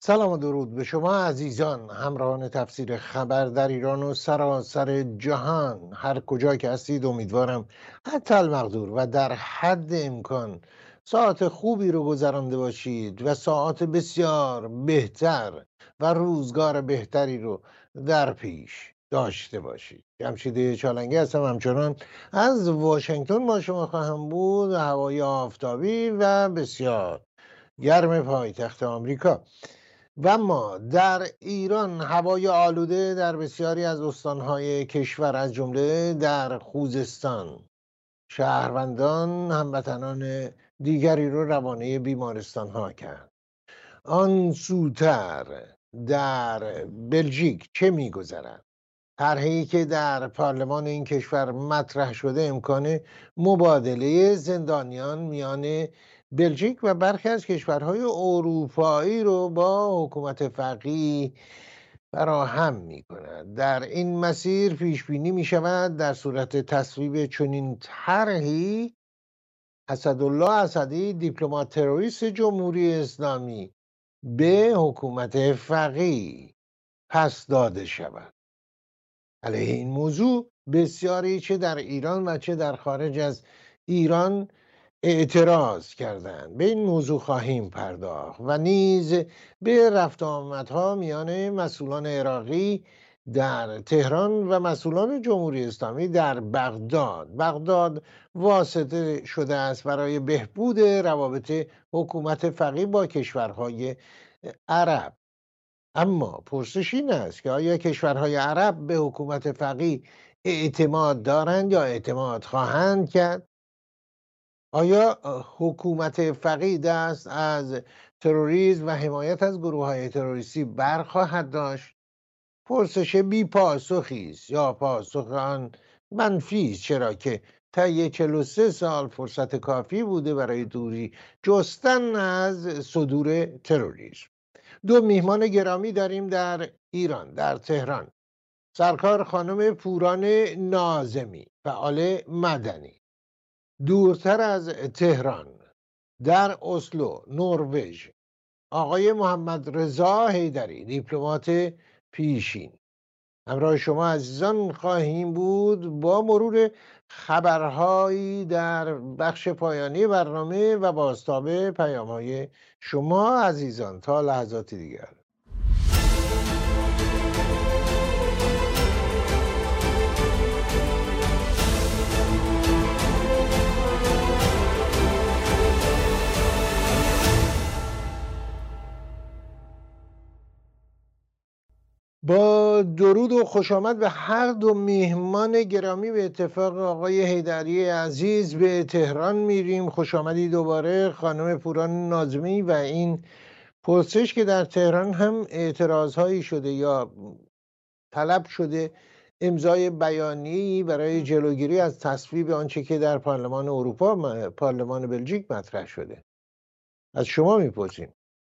سلام و درود به شما عزیزان، همراهان تفسیر خبر در ایران و سراسر جهان. هر کجا که هستید امیدوارم حتی المقدور و در حد امکان ساعت خوبی رو گذرانده باشید و ساعت بسیار بهتر و روزگار بهتری رو در پیش داشته باشید. جمشید چالنگی هستم، همچنان از واشنگتن با شما خواهم بود. هوای آفتابی و بسیار گرم پایتخت آمریکا. و ما در ایران هوای آلوده در بسیاری از استانهای کشور، از جمله در خوزستان. شهروندان هموطنان دیگری رو روانه بیمارستان ها کرد. آن سوتر در بلژیک چه میگذرد؟ طرحی که در پارلمان این کشور مطرح شده امکان مبادله زندانیان میان بلژیک و برخی از کشورهای اروپایی رو با حکومت فقیه فراهم می کند. در این مسیر پیش بینی می شود در صورت تصویب چنین طرحی اسدالله اسدی، دیپلمات تروریست جمهوری اسلامی، به حکومت فقیه پس داده شود. علیه این موضوع بسیاری چه در ایران و چه در خارج از ایران اعتراض کردند. به این موضوع خواهیم پرداخت و نیز به رفت آمدها میان مسئولان عراقی در تهران و مسئولان جمهوری اسلامی در بغداد واسطه شده است برای بهبود روابط حکومت فقیه با کشورهای عرب. اما پرسش این است که آیا کشورهای عرب به حکومت فقیه اعتماد دارند یا اعتماد خواهند کرد؟ آیا حکومت فقیه دست از تروریسم و حمایت از گروه‌های تروریستی برخواهد داشت؟ پرسش بی پاسخی است یا پاسخ آن منفی است، چرا که طی 43 سال فرصت کافی بوده برای دوری جستن از صدور تروریسم. دو میهمان گرامی داریم در ایران، در تهران. سرکار خانم پوران ناظمی، فعال مدنی. دورتر از تهران، در اسلو، نروژ، آقای محمد رضا حیدری، دیپلمات پیشین. همراه شما عزیزان خواهیم بود با مرور خبرهایی در بخش پایانی برنامه و بازتاب پیام‌های شما عزیزان. تا لحظات دیگر. با درود و خوش آمد به هر دو میهمان گرامی. به اتفاق آقای حیدری عزیز به تهران میریم. خوش آمدی دوباره خانم پوران ناظمی. و این پرسش که در تهران هم اعتراض شده یا طلب شده امضای بیانیه‌ای برای جلوگیری از تصویب آنچه که در پارلمان اروپا، پارلمان بلژیک مطرح شده. از شما میپرسیم.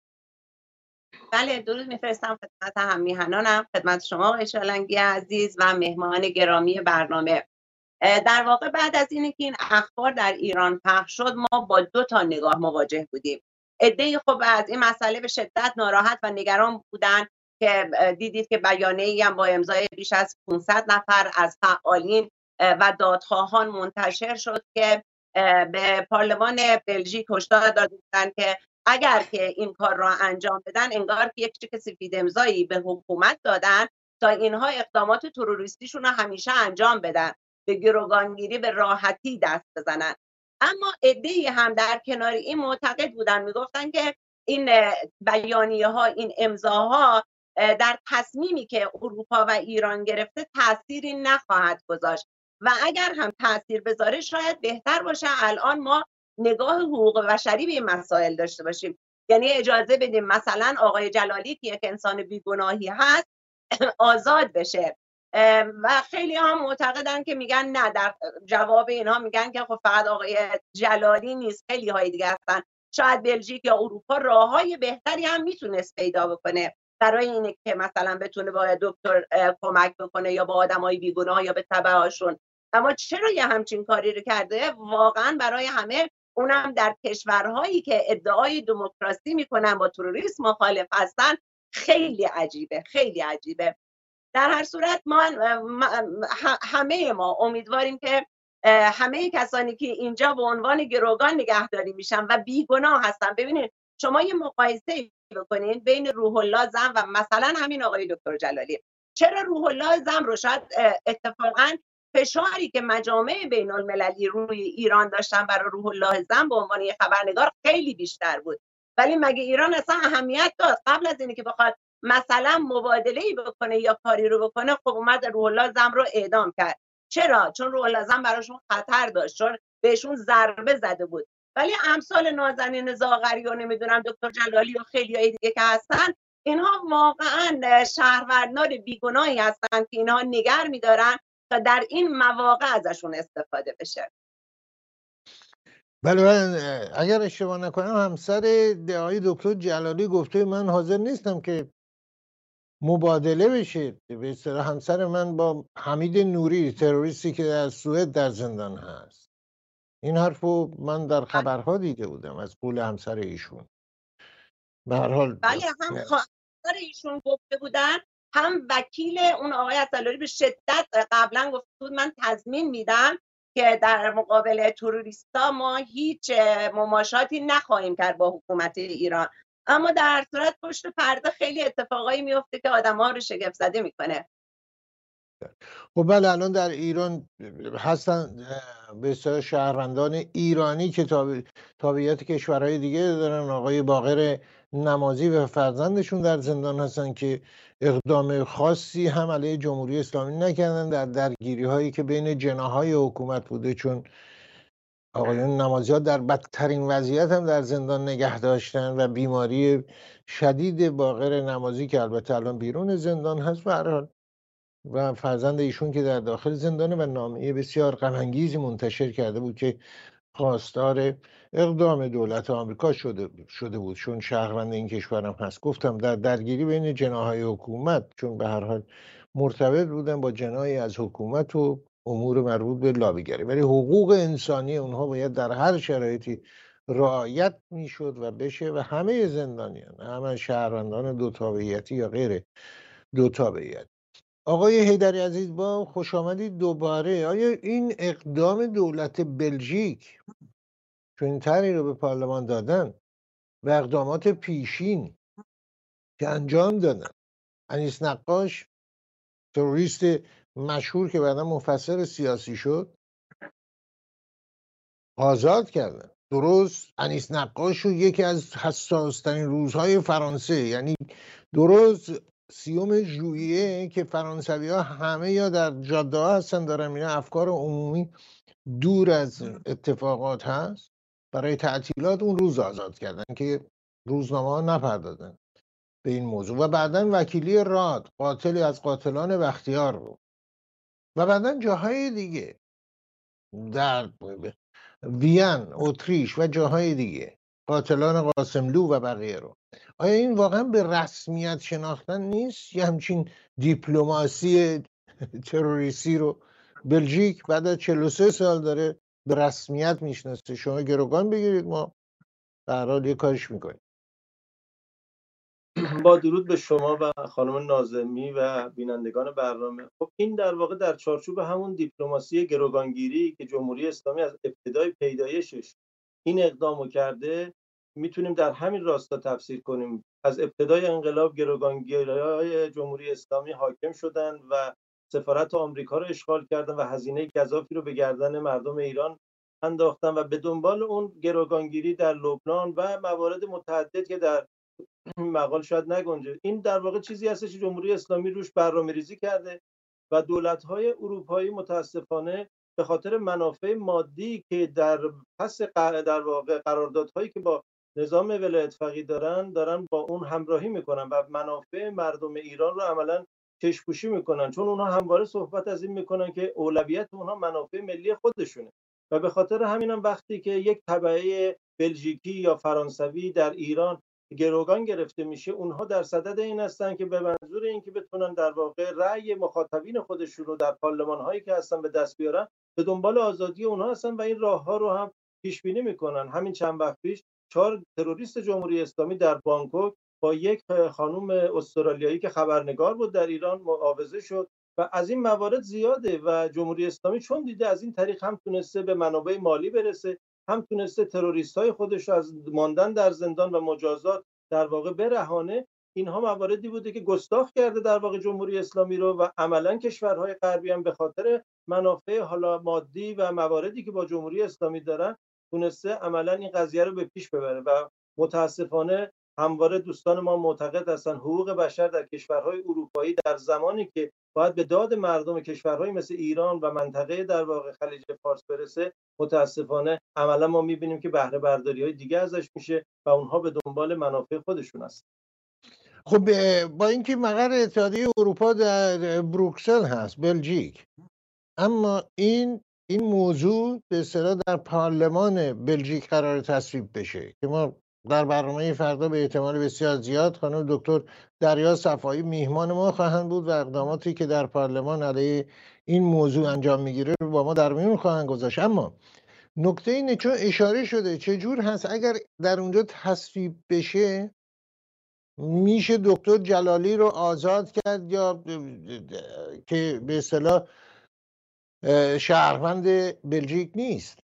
بله، درود میفرستم خدمت هم میهنانم، خدمت شما آقای چالنگی عزیز و مهمان گرامی برنامه. در واقع بعد از اینه که این اخبار در ایران پخش شد، ما با دو تا نگاه مواجه بودیم. عده‌ای خب از این مسئله به شدت ناراحت و نگران بودن که دیدید که بیانیه‌ای هم با امضای بیش از 500 نفر از فعالین و دادخواهان منتشر شد که به پارلمان بلژیک هشدار داده بودند که اگر که این کار را انجام بدن، انگار که یک چک سفید امضایی به حکومت دادن تا اینها اقدامات تروریستیشون رو همیشه انجام بدن، به گروگانگیری به راحتی دست بزنن. اما عده‌ای هم در کنار این معتقد بودن، میگفتن که این بیانیه ها، این امضاها در تصمیمی که اروپا و ایران گرفته تأثیری نخواهد گذاشت و اگر هم تأثیر بذاره شاید بهتر باشه الان ما نگاه حقوق بشری به این مسائل داشته باشیم. یعنی اجازه بدیم مثلا آقای جلالی که یک انسان بیگناهی هست آزاد بشه. و خیلی هم معتقدن که میگن نه، در جواب اینها میگن که خب فقط آقای جلالی نیست، خیلی های دیگه هستن. شاید بلژیک یا اروپا راههای بهتری هم میتونست پیدا بکنه برای اینه که مثلا بتونه با دکتر کمک بکنه یا با آدمای بیگناه یا به تبعهاشون. اما چرا یه همچین کاری رو کرده واقعا برای همه اونم در کشورهایی که ادعای دموکراسی میکنن با تروریسم مخالف هستن، خیلی عجیبه، خیلی عجیبه. در هر صورت همه ما امیدواریم که همه کسانی که اینجا به عنوان گروگان نگهداری میشن و بیگناه هستن، ببینید شما یه مقایسه بکنید بین روح الله زم و مثلا همین آقای دکتر جلالی. چرا روح الله زم رو شاید اتفاقا فشاری که مجامع بین المللی روی ایران داشتن برای روح الله زم به عنوان یه خبرنگار خیلی بیشتر بود، ولی مگه ایران اصلا اهمیت داد قبل از اینکه بخواد مثلا مبادله‌ای بکنه یا کاری رو بکنه؟ خب اومد روح الله زم رو اعدام کرد. چرا؟ چون روح الله زم براشون خطر داشت، چون بهشون ضربه زده بود. ولی امثال نازنین زاغری و نمیدونم دکتر جلالی و خیلیای دیگه که هستن، اینها واقعا شهروندان بیگناهی هستن که اینها نگر میدارن تا در این مواقع ازشون استفاده بشه. بله، من اگر اشتباه نکنم همسر آقای دکتر جلالی گفته من حاضر نیستم که مبادله بشه. به اصطلاح همسر من با حمید نوری، تروریستی که در سوئد در زندان هست. این حرفو من در خبرها دیده بودم از قول همسر ایشون. به هر حال بله، هم خواهر ایشون گفته بودن، هم وکیل اون آقای عطالوری به شدت قبلا گفته بود من تضمین میدم که در مقابل تروریستا ما هیچ مماشاتی نخواهیم کرد با حکومت ایران. اما در هر صورت پشت پرده خیلی اتفاقایی میفته که آدم‌ها رو شگفت زده میکنه. خب بله، الان در ایران هستن به اصطلاح شهروندان ایرانی که تابعیت کشورهای دیگه دارن. آقای باقر نمازی و فرزندشون در زندان هستن که اقدام خاصی هم علیه جمهوری اسلامی نکردن در درگیری هایی که بین جناحهای حکومت بوده، چون آقایون نمازی ها در بدترین وضعیت هم در زندان نگه داشتن و بیماری شدید باقر نمازی که البته الان بیرون زندان هست به هر حال و فرزند ایشون که در داخل زندانه و نامه بسیار غم‌انگیزی منتشر کرده بود که خواستار اقدام دولت آمریکا شده بود، چون شهروند این کشورم هست. گفتم در درگیری بین جناحهای حکومت، چون به هر حال مرتبط بودن با جناحی از حکومت و امور مربوط به لابیگری، ولی حقوق انسانی اونها باید در هر شرایطی رعایت میشد و بشه و همه زندانیان، همه شهروندان دو تابعیتی یا غیر دو تابعیت. آقای حیدری عزیز، با خوش آمدید دوباره. آیا این اقدام دولت بلژیک چون این طرحی رو به پارلمان دادن و اقدامات پیشین که انجام دادن، انیس نقاش تروریست مشهور که بعدا مفسر سیاسی شد آزاد کردن؟ درست انیس نقاش رو یکی از حساسترین روزهای فرانسه، یعنی درست 30 ژوئیه که فرانسوی ها همه یا در جاده ها هستن دارن میرن، افکار عمومی دور از اتفاقات هست، برای تعطیلات اون روز آزاد کردن که روزنامه ها نپردازن به این موضوع. و بعدا وکیلی راد، قاتلی از قاتلان بختیار رو، و بعدا جاهای دیگه در وین، اتریش و جاهای دیگه، قاتلان قاسملو و بقیه رو. آیا این واقعا به رسمیت شناختن نیست؟ یه همچین دیپلماسی تروریستی رو بلژیک بعد از 43 سال داره به رسمیت میشناسه. شما گروگان بگیرید، ما به هر حال یه کارش میکنیم. با درود به شما و خانم ناظمی و بینندگان برنامه. خب این در واقع در چارچوب همون دیپلماسی گروگانگیری که جمهوری اسلامی از ابتدای پیدایشش این اقدامو کرده میتونیم در همین راستا تفسیر کنیم. از ابتدای انقلاب گروگانگیرای جمهوری اسلامی حاکم شدن و سفارت آمریکا رو اشغال کردن و هزینه گزافی رو به گردن مردم ایران انداختن و به دنبال اون گروگانگیری در لبنان و موارد متعدد که در مقال شاید نگنجه. این در واقع چیزی هستش که جمهوری اسلامی روش برنامه‌ریزی کرده و دولت‌های اروپایی متاسفانه به خاطر منافع مادی که در پس در واقع قراردادهایی که با نظام ولایت فقیه دارن با اون همراهی میکنن و منافع مردم ایران رو عملاً چشم‌پوشی میکنن، چون اونها همواره صحبت از این میکنن که اولویت اونها منافع ملی خودشونه و به خاطر همینم وقتی که یک تبعه بلژیکی یا فرانسوی در ایران گروگان گرفته میشه، اونها در صدد این هستن که به منظور اینکه بتونن در واقع رأی مخاطبین خودشون رو در پارلمان هایی که هستن به دست بیارن، به دنبال آزادی اونها هستن و این راه ها رو هم پیش بینی میکنن. همین چند وقت پیش 4 تروریست جمهوری اسلامی در بانکوک با یک خانم استرالیایی که خبرنگار بود در ایران معاوضه شد و از این موارد زیاده و جمهوری اسلامی چون دیده از این طریق هم تونسته به منابع مالی برسه، هم تونسته تروریست‌های خودش رو از ماندن در زندان و مجازات در واقع برهانه. اینها مواردی بوده که گستاخ کرده در واقع جمهوری اسلامی رو و عملاً کشورهای غربی هم به خاطر منافع حالا مادی و مواردی که با جمهوری اسلامی دارن تونسته عملاً این قضیه رو به پیش ببره و متاسفانه همواره دوستان ما معتقد هستن حقوق بشر در کشورهای اروپایی در زمانی که باید به داد مردم کشورهای مثل ایران و منطقه در واقع خلیج فارس برسه، متاسفانه عملا ما میبینیم که بهره برداری‌های دیگه ازش میشه و اونها به دنبال منافع خودشون هست. خب با اینکه مقر اتحادیه اروپا در بروکسل هست، بلژیک، اما این موضوع به اصطلاح در پارلمان بلژیک قرار تصویب بشه که ما در برنامه فردا به احتمال بسیار زیاد خانم دکتر دریا صفایی میهمان ما خواهند بود و اقداماتی که در پارلمان علیه این موضوع انجام میگیره رو با ما در میون خواهند گذاشت. اما نکته اینه چون اشاره شده چجور هست اگر در اونجا تصویب بشه میشه دکتر جلالی رو آزاد کرد یا که به اصطلاح شهروند بلژیک نیست؟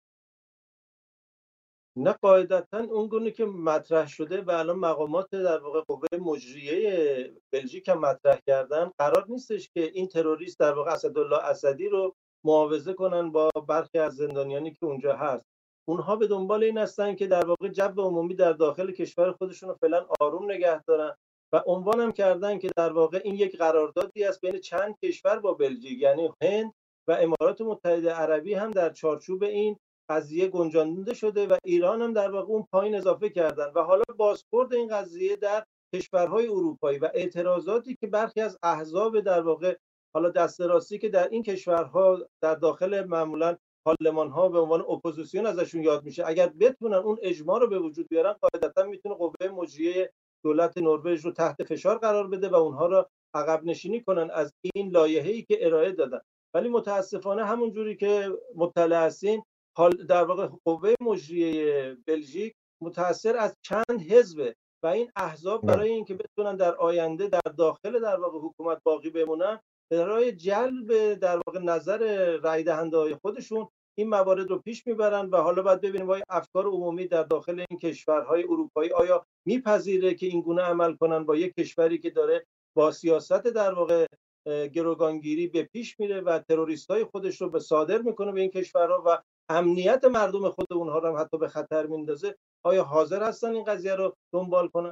نه قاعدتا اون گونه که مطرح شده و الان مقامات در واقع قوه مجریه بلژیک هم مطرح کردن، قرار نیستش که این تروریست در واقع اسدالله اسدی رو معاوضه کنن با برخی از زندانیانی که اونجا هست. اونها به دنبال این هستن که در واقع جو عمومی در داخل کشور خودشون رو فعلا آروم نگه دارن و عنوان هم کردن که در واقع این یک قراردادی است بین چند کشور با بلژیک، یعنی هند و امارات متحده عربی هم در چارچوب این قضیه گنجانده شده و ایران هم در واقع اون پایین اضافه کردن و حالا بازخورد این قضیه در کشورهای اروپایی و اعتراضاتی که برخی از احزاب در واقع حالا دست راستی که در این کشورها در داخل معمولا پارلمان‌ها به عنوان اپوزیسیون ازشون یاد میشه، اگر بتونن اون اجماع رو به وجود بیارن قاعدتا میتونه قوه مجریه دولت نروژ رو تحت فشار قرار بده و اونها رو عقب نشینی کنن از این لایحه‌ای که ارائه دادن. ولی متاسفانه همون جوری که مطلع هستین، حال در واقع قوه مجریه بلژیک متأثر از چند حزب و این احزاب برای اینکه بتونن در آینده در داخل در واقع حکومت باقی بمونن، برای جلب در واقع نظر رای دهنده های خودشون این موارد رو پیش میبرن و حالا باید ببینیم آیا افکار عمومی در داخل این کشورهای اروپایی آیا میپذیره که این گونه عمل کنن با یک کشوری که داره با سیاست در واقع گروگانگیری به پیش میره و تروریستای خودش رو به صادر میکنه به این کشورها و امنیت مردم خود اونها رو هم حتی به خطر میندازه. آیا حاضر هستن این قضیه رو دنبال کنن؟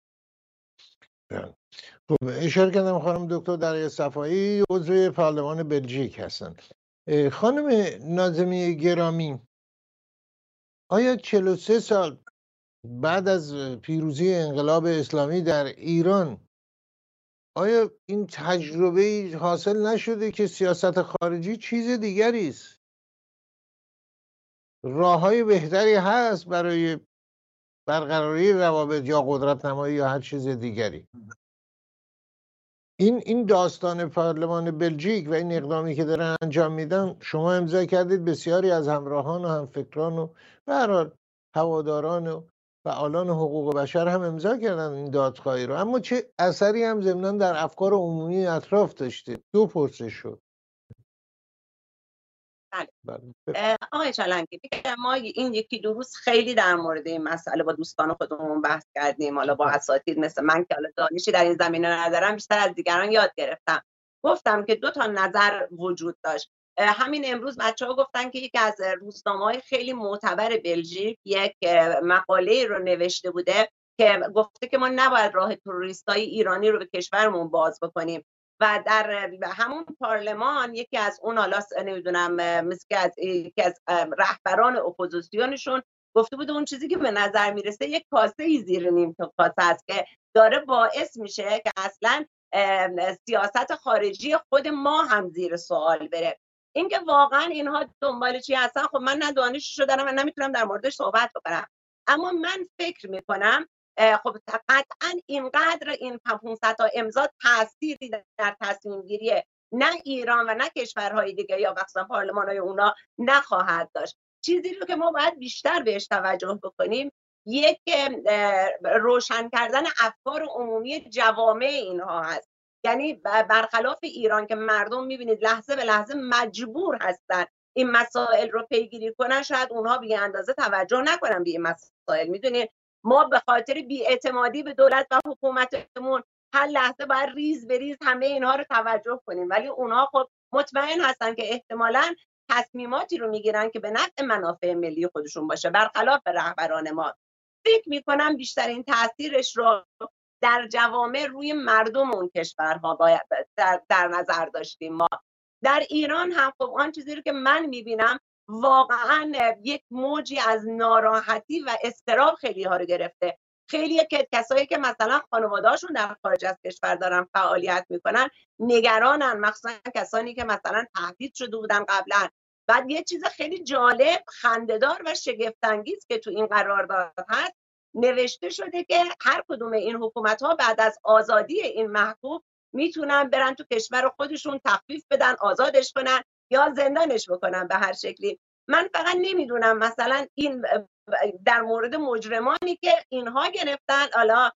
خب اشاره کردم خانم دکتر دریا صفایی عضو پارلمان بلژیک هستن. خانم ناظمی گرامی، آیا 43 سال بعد از پیروزی انقلاب اسلامی در ایران آیا این تجربه حاصل نشده که سیاست خارجی چیز دیگری است؟ راه‌های بهتری هست برای برقراری روابط یا قدرت نمایی یا هر چیز دیگری؟ این داستان پارلمان بلژیک و این اقدامی که دارن انجام میدن شما امضا کردید، بسیاری از همراهان و همفکران و به هر حال هواداران و فعالان حقوق بشر هم امضا کردن این دادخواهی رو، اما چه اثری هم ضمناً در افکار عمومی اطراف داشته؟ دو پرسش شد. آقای چالنگی، ما این یکی دو روز خیلی در مورد این مسئله با دوستان خودمون بحث کردیم، حالا با اساتید مثل من که حالا دانشی در این زمینه ندارم، بیشتر از دیگران یاد گرفتم. گفتم که دو تا نظر وجود داشت. همین امروز بچه‌ها گفتن که یکی از روزنامه‌های خیلی معتبر بلژیک یک مقاله رو نوشته بوده که گفته که ما نباید راه تروریستای ایرانی رو به کشورمون باز بکنیم و در همون پارلمان یکی از اون حالا نمیدونم مثل یکی از رهبران اپوزیسیونشون گفته بود اون چیزی که به نظر میرسه یک کاسه زیر نیم کاسه است که داره باعث میشه که اصلا سیاست خارجی خود ما هم زیر سوال بره. اینکه واقعا اینها دنبال چی هستن، خب من نه دانششو دارم و نمیتونم در موردش صحبت بکنم، اما من فکر میکنم خب قطعا اینقدر این 500 تا امضا تأثیری در تصمیم گیری نه ایران و نه کشورهای دیگه یا مثلا پارلمان‌های اونا نخواهد داشت. چیزی رو که ما باید بیشتر بهش توجه بکنیم یک روشن کردن افکار عمومی جوامع اینها هست. یعنی برخلاف ایران که مردم میبینید لحظه به لحظه مجبور هستن این مسائل رو پیگیری کنن، شاید اونها بی اندازه توجه نکنن به این مسائل. میدونید ما به خاطر بی‌اعتمادی به دولت و حکومتمون هر لحظه باید ریز به ریز همه اینها رو توجه کنیم، ولی اونها خب مطمئن هستن که احتمالاً تصمیماتی رو میگیرن که به نفع منافع ملی خودشون باشه، برخلاف رهبران ما. فکر میکنم بیشترین تاثیرش رو در جوامع روی مردم اون کشورها باید در نظر داشتیم. ما در ایران هم خب آن چیزی رو که من میبینم واقعا یک موجی از ناراحتی و اضطراب خیلی ها رو گرفته. خیلی کسایی که مثلا خانواده‌هاشون در خارج از کشور دارن فعالیت میکنن نگرانن، مخصوصا کسانی که مثلا تهدید شده بودن قبلا. بعد یه چیز خیلی جالب، خنده‌دار و شگفت‌انگیز که تو این قرارداد هست، نوشته شده که هر کدوم این حکومت‌ها بعد از آزادی این محکوم میتونن برن تو کشور خودشون تخفیف بدن، آزادش کنن یا زندانش بکنن به هر شکلی. من فقط نمیدونم مثلا این در مورد مجرمانی که اینها گرفتن، حالا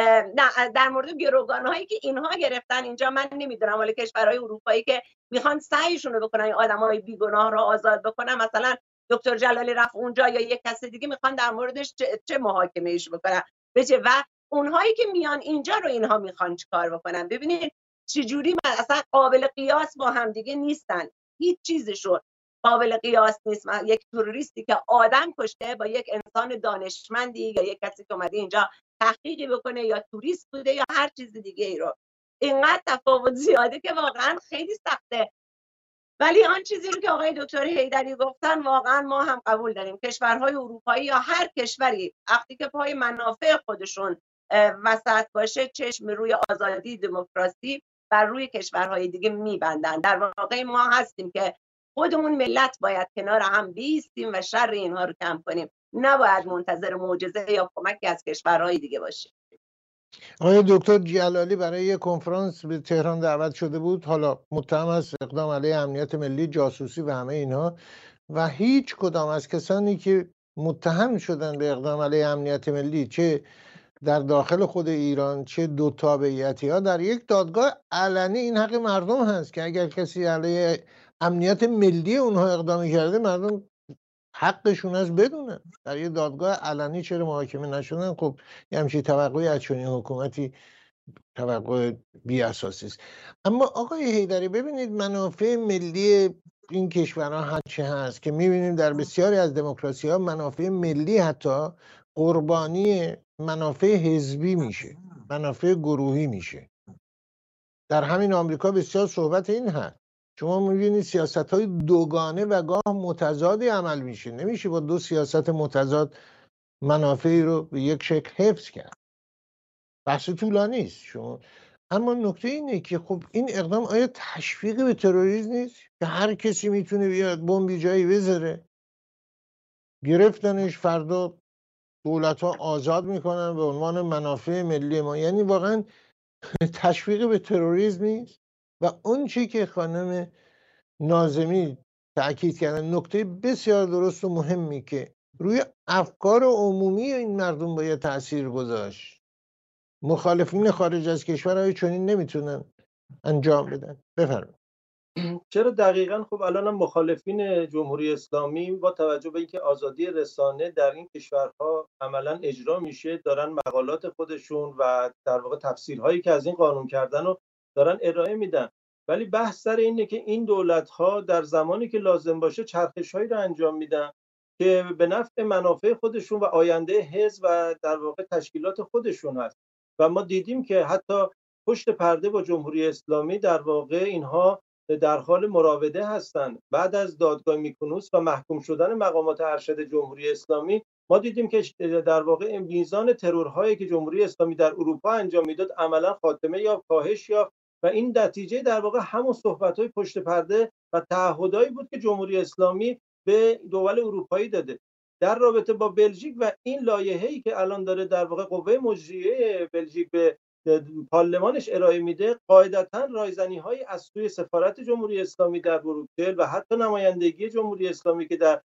نه در مورد گروگان‌هایی که اینها گرفتن اینجا، من نمیدونم ولی کشورهای اروپایی که میخوان سعیشون رو بکنن این آدمای بیگناه رو آزاد بکنن، مثلا دکتر جلالی رفت اونجا یا یک کس دیگه میخوان در موردش چه محاکمه‌ایش بکنن بچه، و اونهایی که میان اینجا رو اینها میخوان چیکار بکنن. ببینید چجوری اصلا قابل قیاس با هم دیگه نیستن، هیچ چیزشون قابل قیاس نیست. یک تروریستی که آدم کشته با یک انسان دانشمندی یا یک کسی که اومده اینجا تحقیقی بکنه یا توریست بوده یا هر چیز دیگه ای رو، اینقدر تفاوت زیاده که واقعا خیلی سخته. ولی آن چیزی رو که آقای دکتر حیدری گفتن واقعا ما هم قبول داریم. کشورهای اروپایی یا هر کشوری وقتی که پای منافع خودشون وسط باشه چشم روی آزادی، دموکراسی و روی کشورهای دیگه میبندن. در واقع ما هستیم که خودمون ملت باید کنار هم بیستیم و شر اینها رو کم کنیم، نباید منتظر معجزه یا کمکی از کشورهای دیگه باشیم. آقای دکتر جلالی برای یک کنفرانس به تهران دعوت شده بود، حالا متهم است اقدام علیه امنیت ملی، جاسوسی و همه اینها، و هیچ کدام از کسانی که متهم شدن به اقدام علیه امنیت ملی، چه در داخل خود ایران چه دو تابعیتی ها، در یک دادگاه علنی این حق مردم هست که اگر کسی علیه امنیت ملی اونها اقدامی کرده مردم حقشون هست بدونن. در یک دادگاه علنی چرا محاکمه نشدن؟ خب یه همچین توقعی از چنین حکومتی توقع بی اساسی است. اما آقای حیدری ببینید منافع ملی این کشورها هرچه هست که میبینیم در بسیاری از دموکراسی ها منافع ملی حتی قربانی منافع حزبی میشه، منافع گروهی میشه. در همین آمریکا بسیار صحبت این هست، شما میبینید سیاست های دوگانه و گاه متضادی عمل میشه، نمیشه با دو سیاست متضاد منافعی رو به یک شکل حفظ کرد. بحث طولانی است شما، اما نکته اینه که خب این اقدام آیا تشویق به تروریسم نیست که هر کسی میتونه بیاد بمبی جایی بذاره؟ گرفتنش، فردا دولت ها آزاد میکنن به عنوان منافع ملی ما. یعنی واقعا تشویق به تروریسم نیست. و اون چی که خانم ناظمی تأکید کردن، نکته بسیار درست و مهمی که روی افکار عمومی این مردم باید تأثیر گذاشت. مخالفین خارج از کشورهای چنین نمیتونن انجام بدن. بفرمایید. چرا دقیقاً خب الان مخالفین جمهوری اسلامی با توجه به اینکه آزادی رسانه در این کشورها عملاً اجرا میشه دارن مقالات خودشون و در واقع تفسیرهایی که از این قانون کردن رو دارن ارائه میدن، ولی بحث سر اینه که این دولت‌ها در زمانی که لازم باشه چرخش‌هایی رو انجام میدن که به نفع منافع خودشون و آینده حزب و در واقع تشکیلات خودشون هست. و ما دیدیم که حتی پشت پرده با جمهوری اسلامی در واقع اینها در حال مراوده هستند. بعد از دادگاه میکنوس و محکوم شدن مقامات ارشد جمهوری اسلامی ما دیدیم که در واقع میزان ترورهایی که جمهوری اسلامی در اروپا انجام میداد عملا خاتمه یا کاهش یافت و این نتیجه در واقع همون صحبت‌های پشت پرده و تعهدایی بود که جمهوری اسلامی به دول اروپایی داده. در رابطه با بلژیک و این لایحه‌ای که الان داره در واقع قوه مجریه بلژیک به پارلمانش ارائه میده، قاعدتاً رایزنی‌های از سوی سفارت جمهوری اسلامی در بروکسل و حتی نمایندگی جمهوری اسلامی که در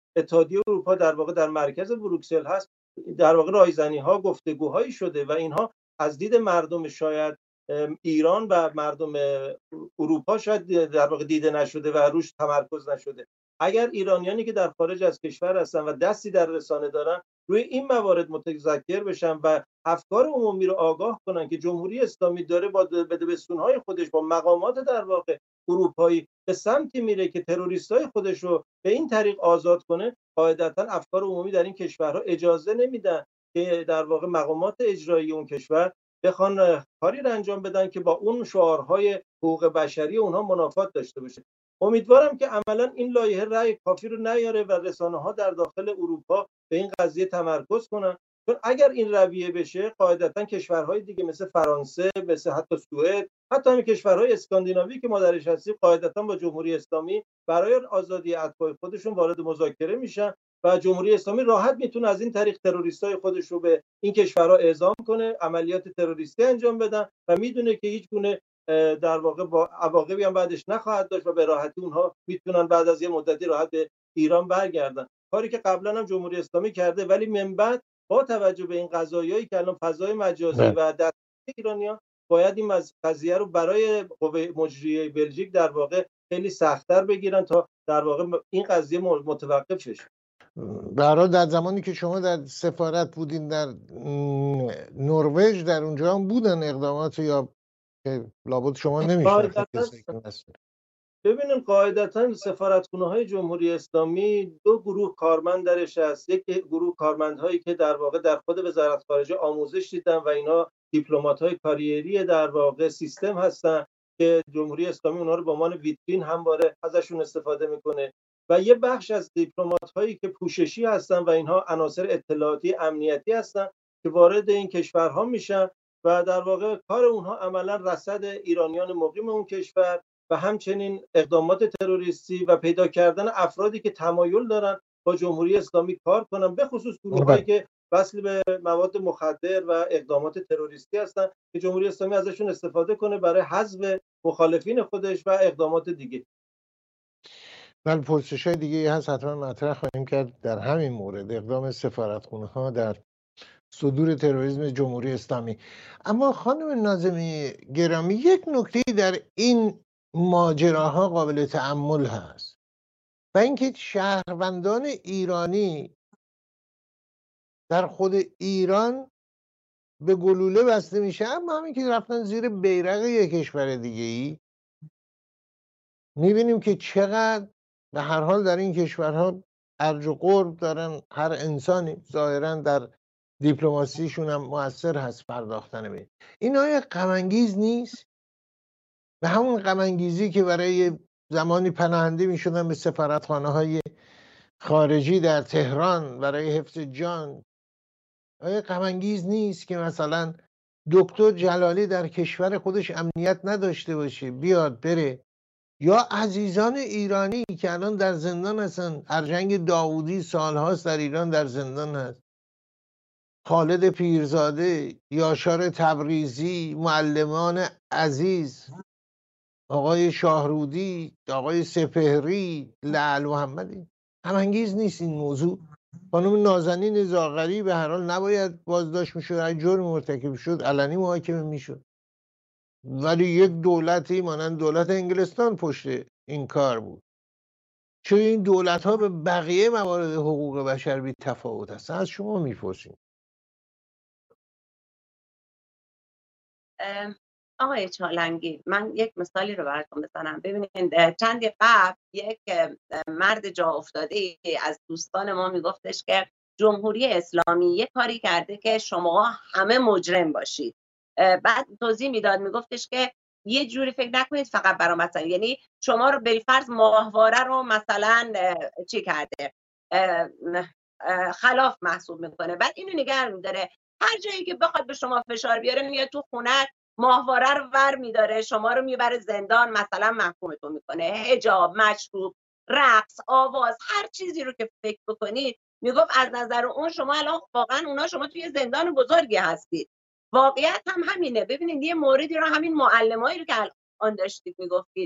اتحادیه اروپا در واقع در مرکز بروکسل هست، در واقع رایزنی‌ها، گفتگوهایی شده و اینها از دید مردم شاید ایران و مردم اروپا شاید در واقع دیده نشده و روش تمرکز نشده. اگر ایرانیانی که در خارج از کشور هستن و دستی در رسانه دارن روی این موارد متذکر بشن و افکار عمومی رو آگاه کنن که جمهوری اسلامی داره با بدبستون‌های خودش، با مقامات در واقع اروپایی به سمتی میره که تروریستای خودش رو به این طریق آزاد کنه، قاعدتاً افکار عمومی در این کشورها اجازه نمیدن که در واقع مقامات اجرایی اون کشور بخوان کاری رو انجام بدن که با اون شعارهای حقوق بشری اونها منافات داشته باشه. امیدوارم که عملاً این لایحه رأی کافی رو نیاره و رسانه‌ها در داخل اروپا به این قضیه تمرکز کنن، چون اگر این رویه بشه قاعدتاً کشورهای دیگه مثل فرانسه، مثل حتی سوئد، حتی همین کشورهای اسکاندیناوی که ما درش هستیم قاعدتاً با جمهوری اسلامی برای آزادی اتباع خودشون وارد مذاکره میشن و جمهوری اسلامی راحت میتونه از این طریق تروریستای خودش رو به این کشورها اعزام کنه، عملیات تروریستی انجام بدن و میدونه که هیچ گونه در واقع با عواقبی هم بعدش نخواهد داشت و به راحتی اونها میتونن بعد از یه مدتی راحت به ایران برگردن. کاری که قبلا هم جمهوری اسلامی کرده، ولی من بعد با توجه به این قضایایی که الان فضای مجازی و در ایرانیان باید این قضیه رو برای قوه مجریه بلژیک در واقع خیلی سخت‌تر بگیرن تا در واقع این قضیه متوقف شه. برای در زمانی که شما در سفارت بودین در نروژ، در اونجا هم بودن اقدامات یا لابد شما نمیشناختید کسی که هست؟ ببینیم قاعدتاً سفارتخونه‌های جمهوری اسلامی دو گروه کارمند درش هست. یک گروه کارمندهایی که در واقع در خود وزارت خارجه آموزش دیدن و اینا دیپلمات‌های کاریری در واقع سیستم هستن که جمهوری اسلامی اونها رو به عنوان ویترین همواره ازشون استفاده میکنه و یه بخش از دیپلمات‌هایی که پوششی هستن و اینها عناصر اطلاعاتی امنیتی هستن که وارد این کشورها میشن و در واقع کار اونها عملاً رصد ایرانیان مقیم اون کشور و همچنین اقدامات تروریستی و پیدا کردن افرادی که تمایل دارن با جمهوری اسلامی کار کنن، به خصوص گروهایی که وصل به مواد مخدر و اقدامات تروریستی هستن که جمهوری اسلامی ازشون استفاده کنه برای حذف مخالفین خودش و اقدامات دیگه. بله، پرسش‌های دیگه هست حتما مطرح خواهیم کرد در همین مورد اقدام سفارتخونه‌ها در صدور تروریسم جمهوری اسلامی. اما خانم ناظمی گرامی، یک نکته در این ماجراها قابل تأمل هست و اینکه شهروندان ایرانی در خود ایران به گلوله بسته میشه، اما همین که رفتن زیر بیرق یک کشور دیگه ای میبینیم که چقدر به هر حال در این کشورها ارج و قرب دارن، هر انسانی ظاهرا در دیپلماسیشون هم مؤثر هست پرداختن به این. آیا غم انگیز نیست؟ به همون غم انگیزی که برای زمانی پناهنده میشدن به سفارتخانه‌های خارجی در تهران برای حفظ جان، آیا غم انگیز نیست که مثلا دکتر جلالی در کشور خودش امنیت نداشته باشه، بیاد بره؟ یا عزیزان ایرانی که الان در زندان هستن، ارجنگ داوودی سالهاست در ایران در زندان هست، خالد پیرزاده، یاشار تبریزی، معلمان عزیز، آقای شاهرودی، آقای سپهری، لعل محمدی. غم انگیز نیست این موضوع؟ خانم نازنین زاغری به هر حال نباید بازداشت میشد، هر جرم مرتکب شد علنی محاکمه میشد، ولی یک دولتی مانند دولت انگلستان پشت این کار بود. چون این دولت ها به بقیه موارد حقوق بشر بی تفاوت هستن؟ از شما میپرسیم. آقای چالنگی، من یک مثالی رو براتون بزنم. ببینید چندی قبل یک مرد جا افتاده از دوستان ما میگفتش که جمهوری اسلامی یک کاری کرده که شما همه مجرم باشید. بعد توضیح میداد، میگفتش که یه جوری فکر نکنید فقط برای مثلا، یعنی شما رو بالفرض ماهواره رو مثلا چی کرده، خلاف محسوب میکنه، بعد اینو نگه میداره هر جایی که بخواد به شما فشار بیاره میاد تو خونه ماهواره رو ور میداره، شما رو میبره زندان، مثلا محکومتون میکنه. حجاب، مشروب، رقص، آواز، هر چیزی رو که فکر بکنید میگفت از نظر اون شما الان واقعا اونا شما توی زندان بزرگی هستید. واقعیت هم همینه. ببینید یه موردی رو، همین معلمایی رو که الان داشتید میگفتید،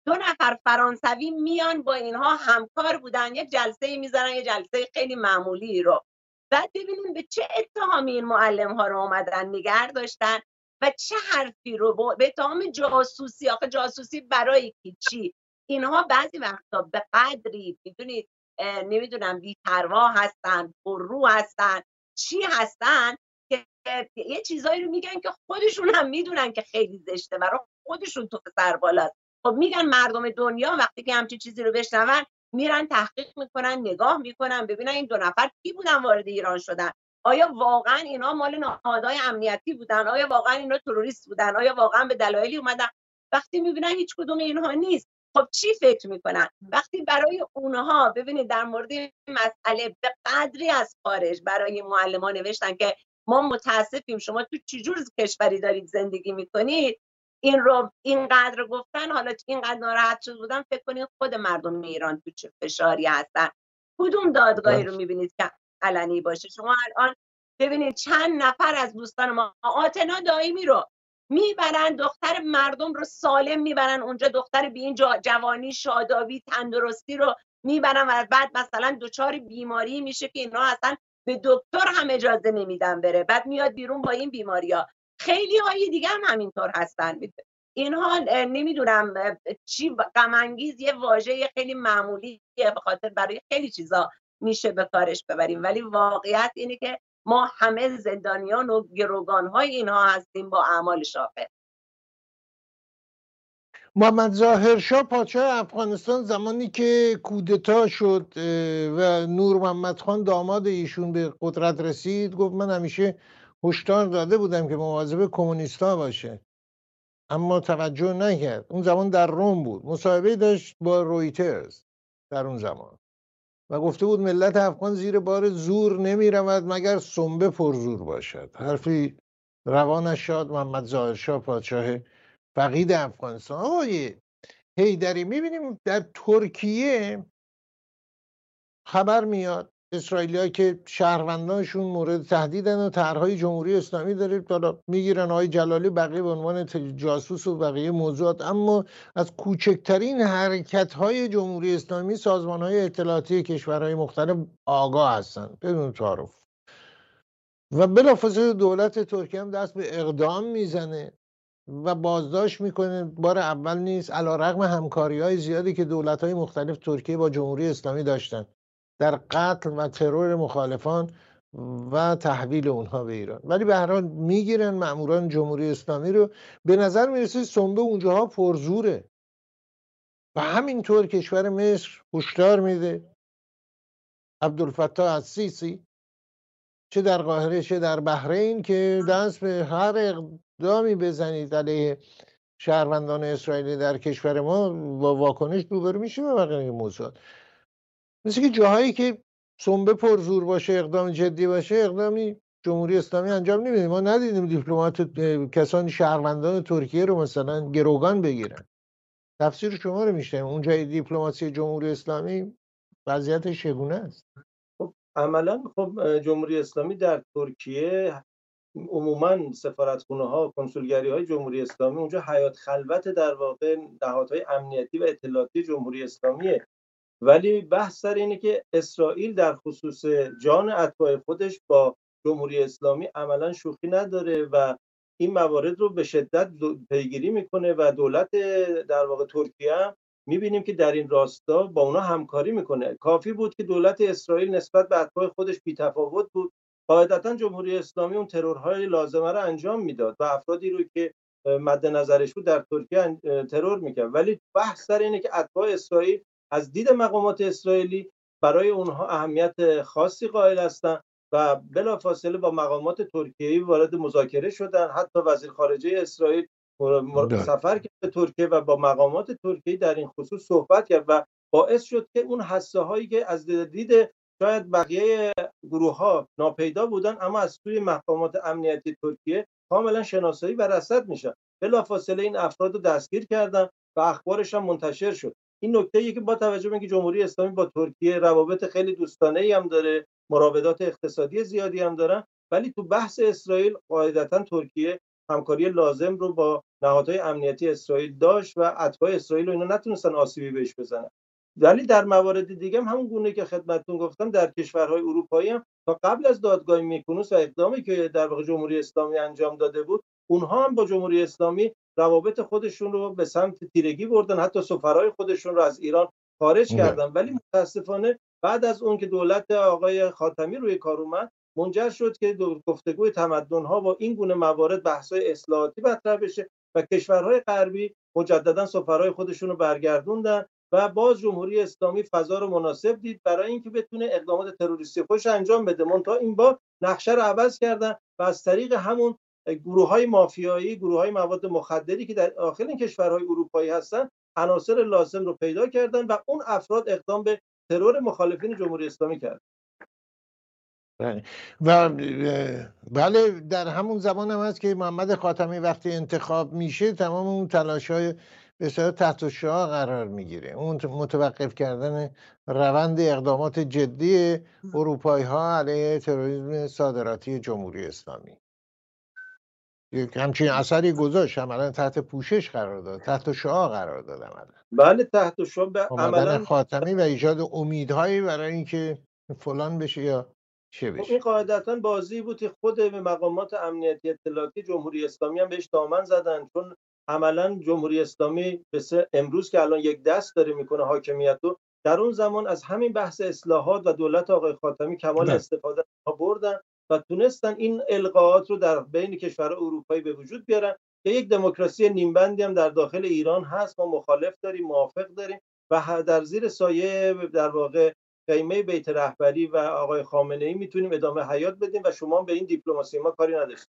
2 نفر فرانسوی میان با اینها همکار بودن، یک جلسه میذارن، یه جلسه خیلی معمولی رو. بعد ببینیم به چه اتهامی این معلم ها رو اومدن نگه داشتن و چه حرفی رو به اتهام جاسوسی. آخه جاسوسی برای چی؟ اینها بعضی وقتا به قدری میدونید نمیدونم بی‌پروا هستن، پررو هستن، چی هستن که یه چیزایی رو میگن که خودشون هم میدونن که خیلی زشته، برای خودشون تو سربالاست. خب میگن مردم دنیا وقتی که همچین چیزی رو بشنون میرن تحقیق میکنن، نگاه میکنن ببینن این 2 نفر کی بودن وارد ایران شدن، آیا واقعا اینا مال نهادهای امنیتی بودن، آیا واقعا اینا تروریست بودن، آیا واقعا به دلایلی اومدن. وقتی میبینن هیچ کدوم اینها نیست، خب چی فکر میکنن؟ وقتی برای اونها ببینید در مورد مسئله به قدری از خارج برای معلمان نوشتن که ما متاسفیم شما تو چه جور کشوری دارید زندگی میکنید، این رو اینقدر گفتن، حالا اینقدر ناراحت شده بودن، فکر کنید خود مردم ایران تو چه فشاری هستن. کدوم دادگاهی رو میبینید که علنی باشه؟ شما الان ببینید چند نفر از دوستان ما آتنا دائمی رو میبرن، دختر مردم رو سالم میبرن اونجا، دختر بی این جوانی شادابی تندرستی رو میبرن و بعد مثلا دچار بیماری میشه که اینا اصلا به دکتر هم اجازه نمیدن بره، بعد میاد بیرون با این بیماریا. خیلی های دیگه هم همینطور هستن. اینها نمیدونم چی غم انگیز، یه واژه خیلی معمولیه، به خاطر برای خیلی چیزا میشه به کارش ببریم، ولی واقعیت اینه که ما همه زندانیان و گروگان‌های اینها هستیم با اعمال شاقه. محمد ظاهرشاه پادشاه افغانستان زمانی که کودتا شد و نور محمد خان داماد ایشون به قدرت رسید، گفت من همیشه هشدار داده بودم که مواظب کمونیستا باشه، اما توجه نکرد. اون زمان در روم بود، مصاحبه داشت با رویترز در اون زمان و گفته بود ملت افغان زیر بار زور نمی رود مگر سنبه پرزور باشد. حرفی روانش شاد محمد ظاهرشاه پادشاه فقید افغانستان. آقای حیدری، میبینیم در ترکیه خبر میاد اسرائیلی‌ها که شهروندانشون مورد تهدیدن و طرحهای جمهوری اسلامی داره حالا میگیرن، آقای جلالی بقیه به عنوان جاسوس و بقیه موضوعات، اما از کوچکترین حرکت‌های جمهوری اسلامی سازمان‌های اطلاعاتی کشورهای مختلف آگاه هستن بدون تعارف و بلافاصله دولت ترکیه هم دست به اقدام میزنه و بازداشت میکنه. بار اول نیست، علیرغم همکاری‌های زیادی که دولت‌های مختلف ترکیه با جمهوری اسلامی داشتن در قتل و ترور مخالفان و تحویل اونها به ایران، ولی به هر حال میگیرن مأموران جمهوری اسلامی رو. به نظر میرسه سنبه اونجاها پرزوره و همینطور کشور مصر هشدار میده عبدالفتاح السیسی، چه در قاهره چه در بحرین، که دست به هر اقدامی بزنید علیه شهروندان اسرائیلی در کشور ما با واکنش روبرو میشه و بقیه موضوعات. مثل که جاهایی که سنبه پرزور باشه، اقدام جدی باشه، اقدامی جمهوری اسلامی انجام نمیده. ما ندیدیم دیپلمات کسانی شهروندان ترکیه رو مثلا گروگان بگیرن. تفسیر شما رو میشنیم اونجای دیپلماسی جمهوری اسلامی وضعیتش چگونه است؟ خب عملا خب جمهوری اسلامی در ترکیه عموما سفارتخونه‌ها و کنسولگری‌های جمهوری اسلامی اونجا حیات خلوت در واقع نهادهای امنیتی و اطلاعاتی جمهوری اسلامیه، ولی بحث سر اینه که اسرائیل در خصوص جان اتباع خودش با جمهوری اسلامی عملا شوخی نداره و این موارد رو به شدت پیگیری میکنه و دولت در واقع ترکیه هم میبینیم که در این راستا با اونا همکاری میکنه. کافی بود که دولت اسرائیل نسبت به اتباع خودش بی‌تفاوت بود، قاعدتا جمهوری اسلامی اون ترورهای لازمه رو انجام میداد و افرادی رو که مد نظرش بود در ترکیه ترور میکرد. ولی بحث سر اینه که اتباع اسرائیل از دید مقامات اسرائیلی برای اونها اهمیت خاصی قائل هستند و بلافاصله با مقامات ترکیه‌ای وارد مذاکره شدن. حتی وزیر خارجه اسرائیل سفر کرد به ترکیه و با مقامات ترکیه در این خصوص صحبت کرد و باعث شد که اون حساسه هایی که از دید شاید بقیه گروه ها ناپیدا بودن اما از سوی مقامات امنیتی ترکیه کاملا شناسایی و رصد میشن. بلافاصله این افراد رو دستگیر کردن و اخبارش هم منتشر شد. این نکته‌ایه که با توجه به اینکه جمهوری اسلامی با ترکیه روابط خیلی دوستانه‌ای هم داره، مراودات اقتصادی زیادی هم دارن، ولی تو بحث اسرائیل قاعدتا ترکیه همکاری لازم رو با نهادهای امنیتی اسرائیل داشت و اتباع اسرائیل و اینا نتونستن آسیبی بهش بزنن. ولی در موارد دیگه هم همون گونه که خدمتتون گفتم در کشورهای اروپایی هم تا قبل از دادگاه میکونوس و اقدامی که در واقع جمهوری اسلامی انجام داده بود، اونها هم با جمهوری اسلامی روابط خودشون رو به سمت تیرگی بردن، حتی سفرای خودشون رو از ایران خارج کردن. ولی متاسفانه بعد از اون که دولت آقای خاتمی روی کار اومد، منجر شد که گفتگوی تمدن‌ها با این گونه موارد بحث‌های اصلاحاتی مطرح بشه و کشورهای غربی مجددا سفرای خودشون رو برگردوندن و باز جمهوری اسلامی فضا رو مناسب دید برای اینکه بتونه اقدامات تروریستی خودش انجام بده. منتها این بار نقشه رو عوض کردن و از طریق همون گروه‌های مافیایی، گروه‌های مواد مخدری که در داخل این کشورهای اروپایی هستن، عناصر لازم رو پیدا کردن و اون افراد اقدام به ترور مخالفین جمهوری اسلامی کرد. و بله در همون زمان هم هست که محمد خاتمی وقتی انتخاب میشه تمام اون تلاش‌های بسیار تحت الشعاع قرار میگیره، اون متوقف کردن روند اقدامات جدی اروپایی ها علیه تروریسم صادراتی جمهوری اسلامی یک همچین اثری گذاشت، عملا تحت پوشش قرار داد، تحت شعاع قرار داد عملا. بله تحت شعاع عملا خاتمی و ایجاد امیدهایی برای اینکه فلان بشه یا چه بشه. این قاعدتا بازی بود که خود مقامات امنیتی اطلاعاتی جمهوری اسلامی هم بهش دامن زدن، چون عملا جمهوری اسلامی امروز که الان یک دست داره میکنه حاکمیت رو، در اون زمان از همین بحث اصلاحات و دولت آقای خاتمی کمال استفاده بردن و تونستن این القاءات رو در بین کشورهای اروپایی به وجود بیارن که یک دموکراسی نیمبندی هم در داخل ایران هست، ما مخالف داریم، موافق داریم و در زیر سایه در واقع خیمه بیت رهبری و آقای خامنه‌ای میتونیم ادامه حیات بدیم و شما به این دیپلماسی ما کاری نداشتید.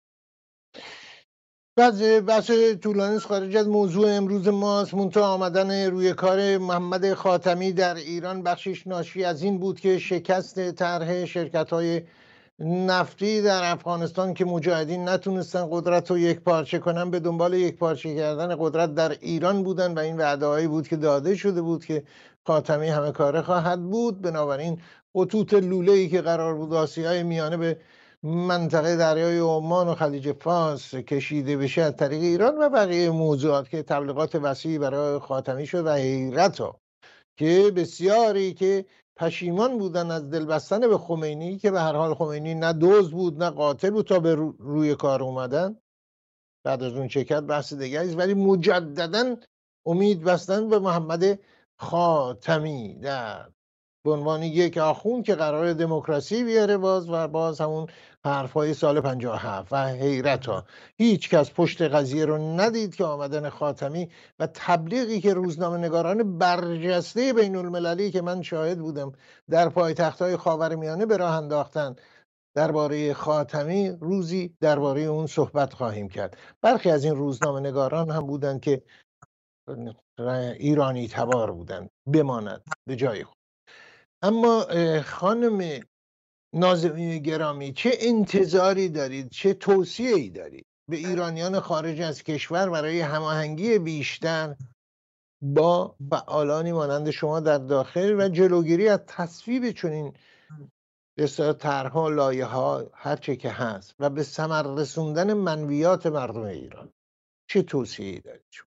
بحث طولانی خارج از موضوع امروز ماست. منتها آمدن روی کار محمد خاتمی در ایران بخشش ناشی از این بود که شکست طرح شرکت‌های نفتی در افغانستان که مجاهدین نتونستن قدرت رو یک پارچه کنن، به دنبال یک پارچه کردن قدرت در ایران بودن و این وعده‌هایی بود که داده شده بود که خاتمی همه کاره خواهد بود. بنابراین خطوط لوله‌ای که قرار بود آسیای میانه به منطقه دریای عمان و خلیج فارس کشیده بشه از طریق ایران و بقیه موضوعات که تبلیغات وسیعی برای خاتمی شد و حیرت ها که بسیاری که پشیمان بودن از دل بستن به خمینی، که به هر حال خمینی نه دزد بود نه قاتل بود تا به روی کار اومدن، بعد از اون چه کرد بحث دیگری است، ولی مجددا امید بستن به محمد خاتمی در به عنوان یک آخوند که قرار دموکراسی بیاره باز همون حرفای سال 57 و حیرت ها. هیچ کس پشت قضیه رو ندید که آمدن خاتمی و تبلیغی که روزنامه نگاران برجسته بین المللی که من شاهد بودم در پایتخت‌های خاورمیانه به راه انداختن درباره خاتمی، روزی درباره اون صحبت خواهیم کرد. برخی از این روزنامه نگاران هم بودند که ایرانی تبار بودند، بماند به جای خود. اما خانم ناظمین گرامی، چه انتظاری دارید، چه توصیه‌ای دارید به ایرانیان خارج از کشور برای هماهنگی بیشتر با فعالانی مانند شما در داخل و جلوگیری از تصویب چنین طرح‌ها، لایحه‌ها، هر چه که هست و به ثمر رسوندن منویات مردم ایران؟ چه توصیه‌ای دارید شما؟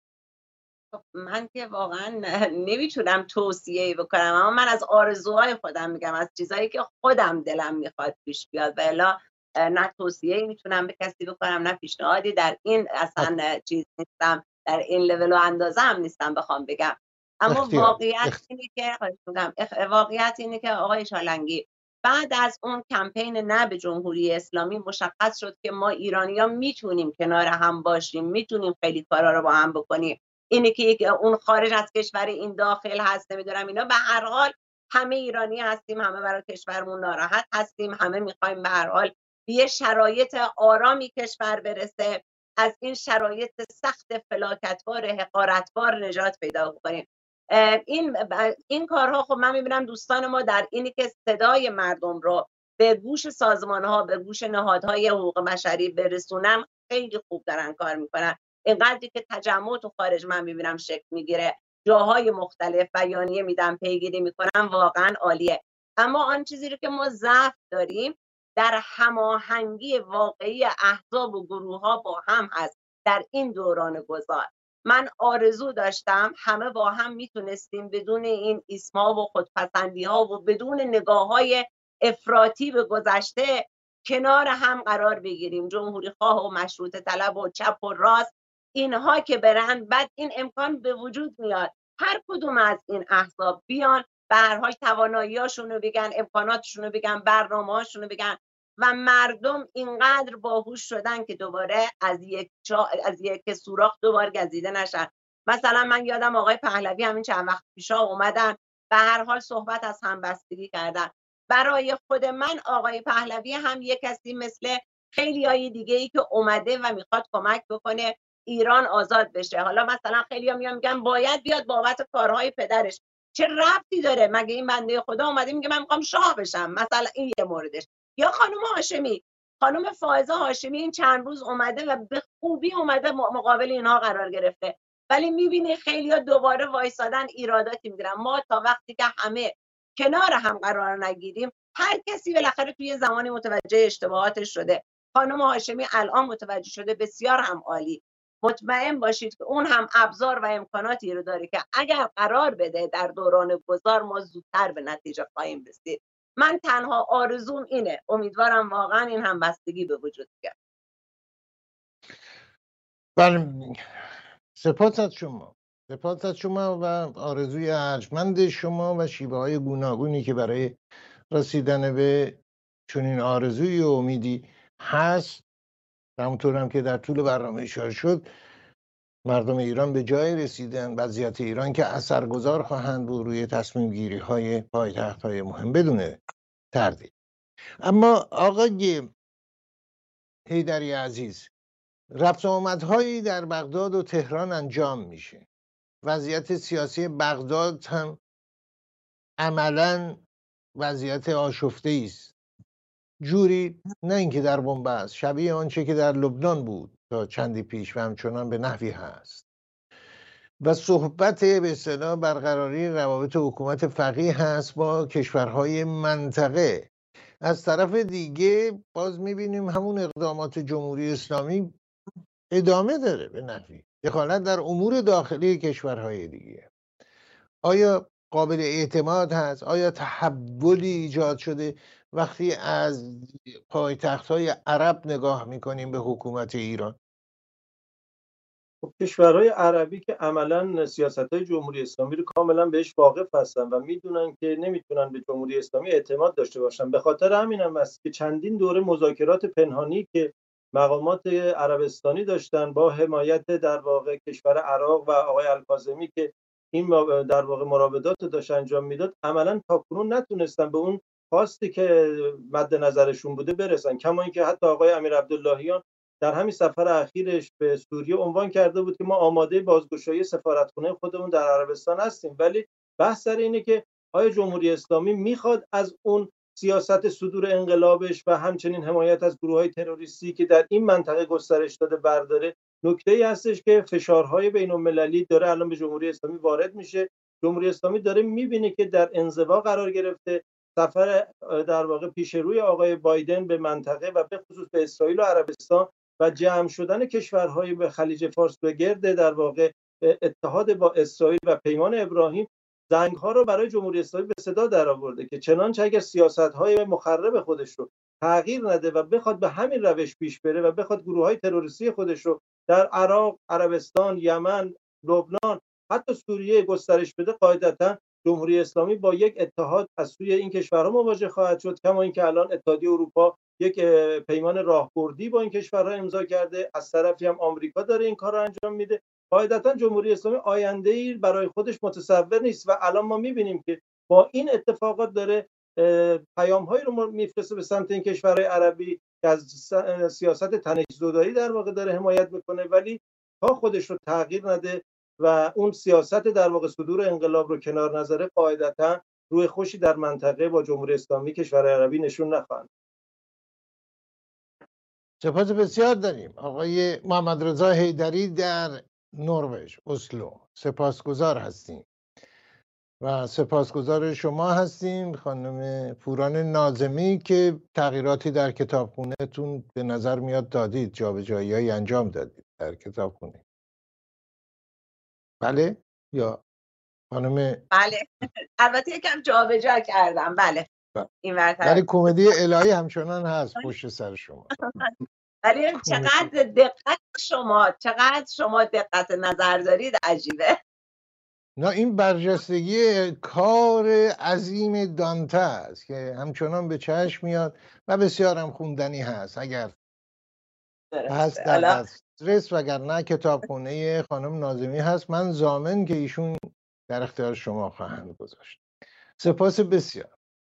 من که واقعا نمیتونم توصیه‌ای بکنم، اما من از آرزوهای خودم میگم، از چیزایی که خودم دلم میخواد پیش بیاد، و الا نه توصیه‌ای میتونم به کسی بکنم نه پیشنهادی. در این اصلا چیز نیستم، در این لول و اندازه هم نیستم بخوام بگم. اما واقعیت اینه که آقای شالنگی، بعد از اون کمپین نه به جمهوری اسلامی مشخص شد که ما ایرانی‌ها میتونیم کنار هم باشیم، میتونیم خیلی کارا رو با هم بکنیم. اینه که اون خارج از کشور این داخل هست، نمیدونم اینا، به هر حال همه ایرانی هستیم، همه برای کشورمون ناراحت هستیم، همه میخوایم به هر حال به یه شرایط آرامی کشور برسه، از این شرایط سخت فلاکتبار حقارتبار نجات پیدا کنیم. این کارها خب من میبینم دوستان ما در اینی که صدای مردم رو به گوش سازمان‌ها، به گوش نهادهای حقوق بشری برسونن، خیلی خوب دارن کار میکنن. اینقدری که تجمع تو خارج من میبینم شکل میگیره، جاهای مختلف بیانیه میدن، پیگیری میکنن، واقعا عالیه. اما آن چیزی رو که ما ضعف داریم در هماهنگی واقعی احزاب و گروه ها با هم هست، در این دوران گذار. من آرزو داشتم همه با هم میتونستیم بدون این ایسما و خودپسندی ها و بدون نگاه های افراطی به گذشته کنار هم قرار بگیریم. جمهوری خواه و مشروط طلب و چپ و راست اینها که برن، بعد این امکان به وجود میاد هر کدوم از این احزاب بیان به هر حال توانایی‌هاشون رو بگن، امکاناتشون رو بگن، برنامه‌هاشون رو بگن و مردم اینقدر باهوش شدن که دوباره از یک سوراخ دوبار گزیده نشن. مثلا من یادم آقای پهلوی همین چند وقت پیشا اومدن به هر حال صحبت از همبستگی کردن. برای خود من آقای پهلوی هم یک کسی مثل خیلیای دیگه‌ای که اومده و میخواد کمک بکنه ایران آزاد بشه. حالا مثلا خیلی‌ها میگن باید بیاد بابت کارهای پدرش. چه ربطی داره؟ مگه این بنده خدا اومده میگه من میخوام شاه بشم؟ مثلا این یه موردش. یا خانم هاشمی، خانم فائزه هاشمی این چند روز اومده و به خوبی اومده مقابل اینها قرار گرفته، ولی میبینی خیلی‌ها دوباره وایسادن ایراداتی میگیرن. ما تا وقتی که همه کنار هم قرار نگیریم، هر کسی بالاخره توی زمانی متوجه اشتباهاتش شده. خانم هاشمی الان متوجه شده، بسیار هم عالی. مطمئن باشید که اون هم ابزار و امکاناتی رو داره که اگر قرار بده در دوران گذار ما زودتر به نتیجه خواهیم رسید. من تنها آرزوم اینه، امیدوارم واقعا این همبستگی به وجود بیاد. بله، سپاس از شما، سپاس از شما و آرزوی ارجمند شما و شیوه های گوناگونی که برای رسیدن به چنین آرزوی و امیدی هست. همونطور هم که در طول برنامه اشاره شد، مردم ایران به جای رسیدن، وضعیت ایران که اثرگذار خواهند بود روی تصمیم گیری های پایتخت های مهم بدون تردید. اما آقای حیدری عزیز، رفت آمدهایی در بغداد و تهران انجام میشه، وضعیت سیاسی بغداد هم عملاً وضعیت آشفته است، جوری نه اینکه در بنبست، شبیه آنچه که در لبنان بود تا چندی پیش و همچنان به نحوی هست و صحبت به اصطلاح برقراری روابط حکومت فقیه هست با کشورهای منطقه. از طرف دیگه باز میبینیم همون اقدامات جمهوری اسلامی ادامه داره به نحوی دخالت در امور داخلی کشورهای دیگه. آیا قابل اعتماد هست؟ آیا تحولی ایجاد شده وقتی از پایتخت‌های عرب نگاه میکنیم به حکومت ایران؟ خب کشورهای عربی که عملا سیاست‌های جمهوری اسلامی رو کاملا بهش واقف هستن و میدونن که نمیتونن به جمهوری اسلامی اعتماد داشته باشن. به خاطر همین هم است که چندین دوره مذاکرات پنهانی که مقامات عربستانی داشتن با حمایت در واقع کشور عراق و آقای الکاظمی که این در واقع مراودات رو داشت انجام میداد، عملا تاکنون نتونستن به اون خواستی که مد نظرشون بوده برسن. کما اینکه حتی آقای امیر عبداللهیان در همین سفر اخیرش به سوریه عنوان کرده بود که ما آماده بازگشایی سفارتخانه خودمون در عربستان هستیم. ولی بحث سر اینه که آیا جمهوری اسلامی میخواد از اون سیاست صدور انقلابش و همچنین حمایت از گروه‌های تروریستی که در این منطقه گسترش داده برداره؟ نکته‌ای هستش که فشارهای بین‌المللی داره الان به جمهوری اسلامی وارد میشه. جمهوری اسلامی داره میبینه که در انزوا قرار گرفته. سفر در واقع پیش روی آقای بایدن به منطقه و به خصوص به اسرائیل و عربستان و جمع شدن کشورهای به خلیج فارس به گرد در واقع اتحاد با اسرائیل و پیمان ابراهیم زنگ‌ها رو برای جمهوری اسلامی به صدا درآورده که چنانچه اگر سیاست‌های مخرب خودش رو تغییر نده و بخواد به همین روش پیش بره و بخواد گروه‌های تروریستی خودش رو در عراق، عربستان، یمن، لبنان، حتی سوریه گسترش بده، قاعدتاً جمهوری اسلامی با یک اتحاد از سوی این کشورها مواجه خواهد شد. کما اینکه الان اتحادیه اروپا یک پیمان راهبردی با این کشورها امضا کرده، از طرفی هم آمریکا داره این کار رو انجام میده. قاعدتاً جمهوری اسلامی آینده‌ای برای خودش متصور نیست و الان ما می‌بینیم که با این اتفاقات داره پیام‌هایی رو میفرسته به سمت این کشورهای عربی که از سیاست تنش‌زدایی در واقع داره حمایت میکنه، ولی تا خودش رو تغییر نده و اون سیاست در واقع صدور انقلاب رو کنار نذاره، قاعدتاً روی خوشی در منطقه با جمهوری اسلامی کشورهای عربی نشون نخواهند. سپاس بسیار داریم آقای محمد رضا حیدری در نروژ، اسلو. سپاسگزار هستیم و سپاسگزار شما هستیم خانم پوران ناظمی که تغییراتی در کتابخونه‌تون به نظر میاد دادید، جابجایی‌هایی انجام دادید. در کتابخونه. بله یا خانم؟ بله البته یکم جابجا کردم. بله این ولی کمدی الهی همچنان هست پشت سر شما. ولی چقدر شما دقت نظر دارید عجیبه. نه این برجستگی کار عظیم دانته است که همچنان به چشم میاد و بسیار هم خوندنی هست اگر هست در دسترس، وگرنه کتابخونه خانم ناظمی هست. من ضامن که ایشون در اختیار شما خواهند گذاشت. سپاس بسیار.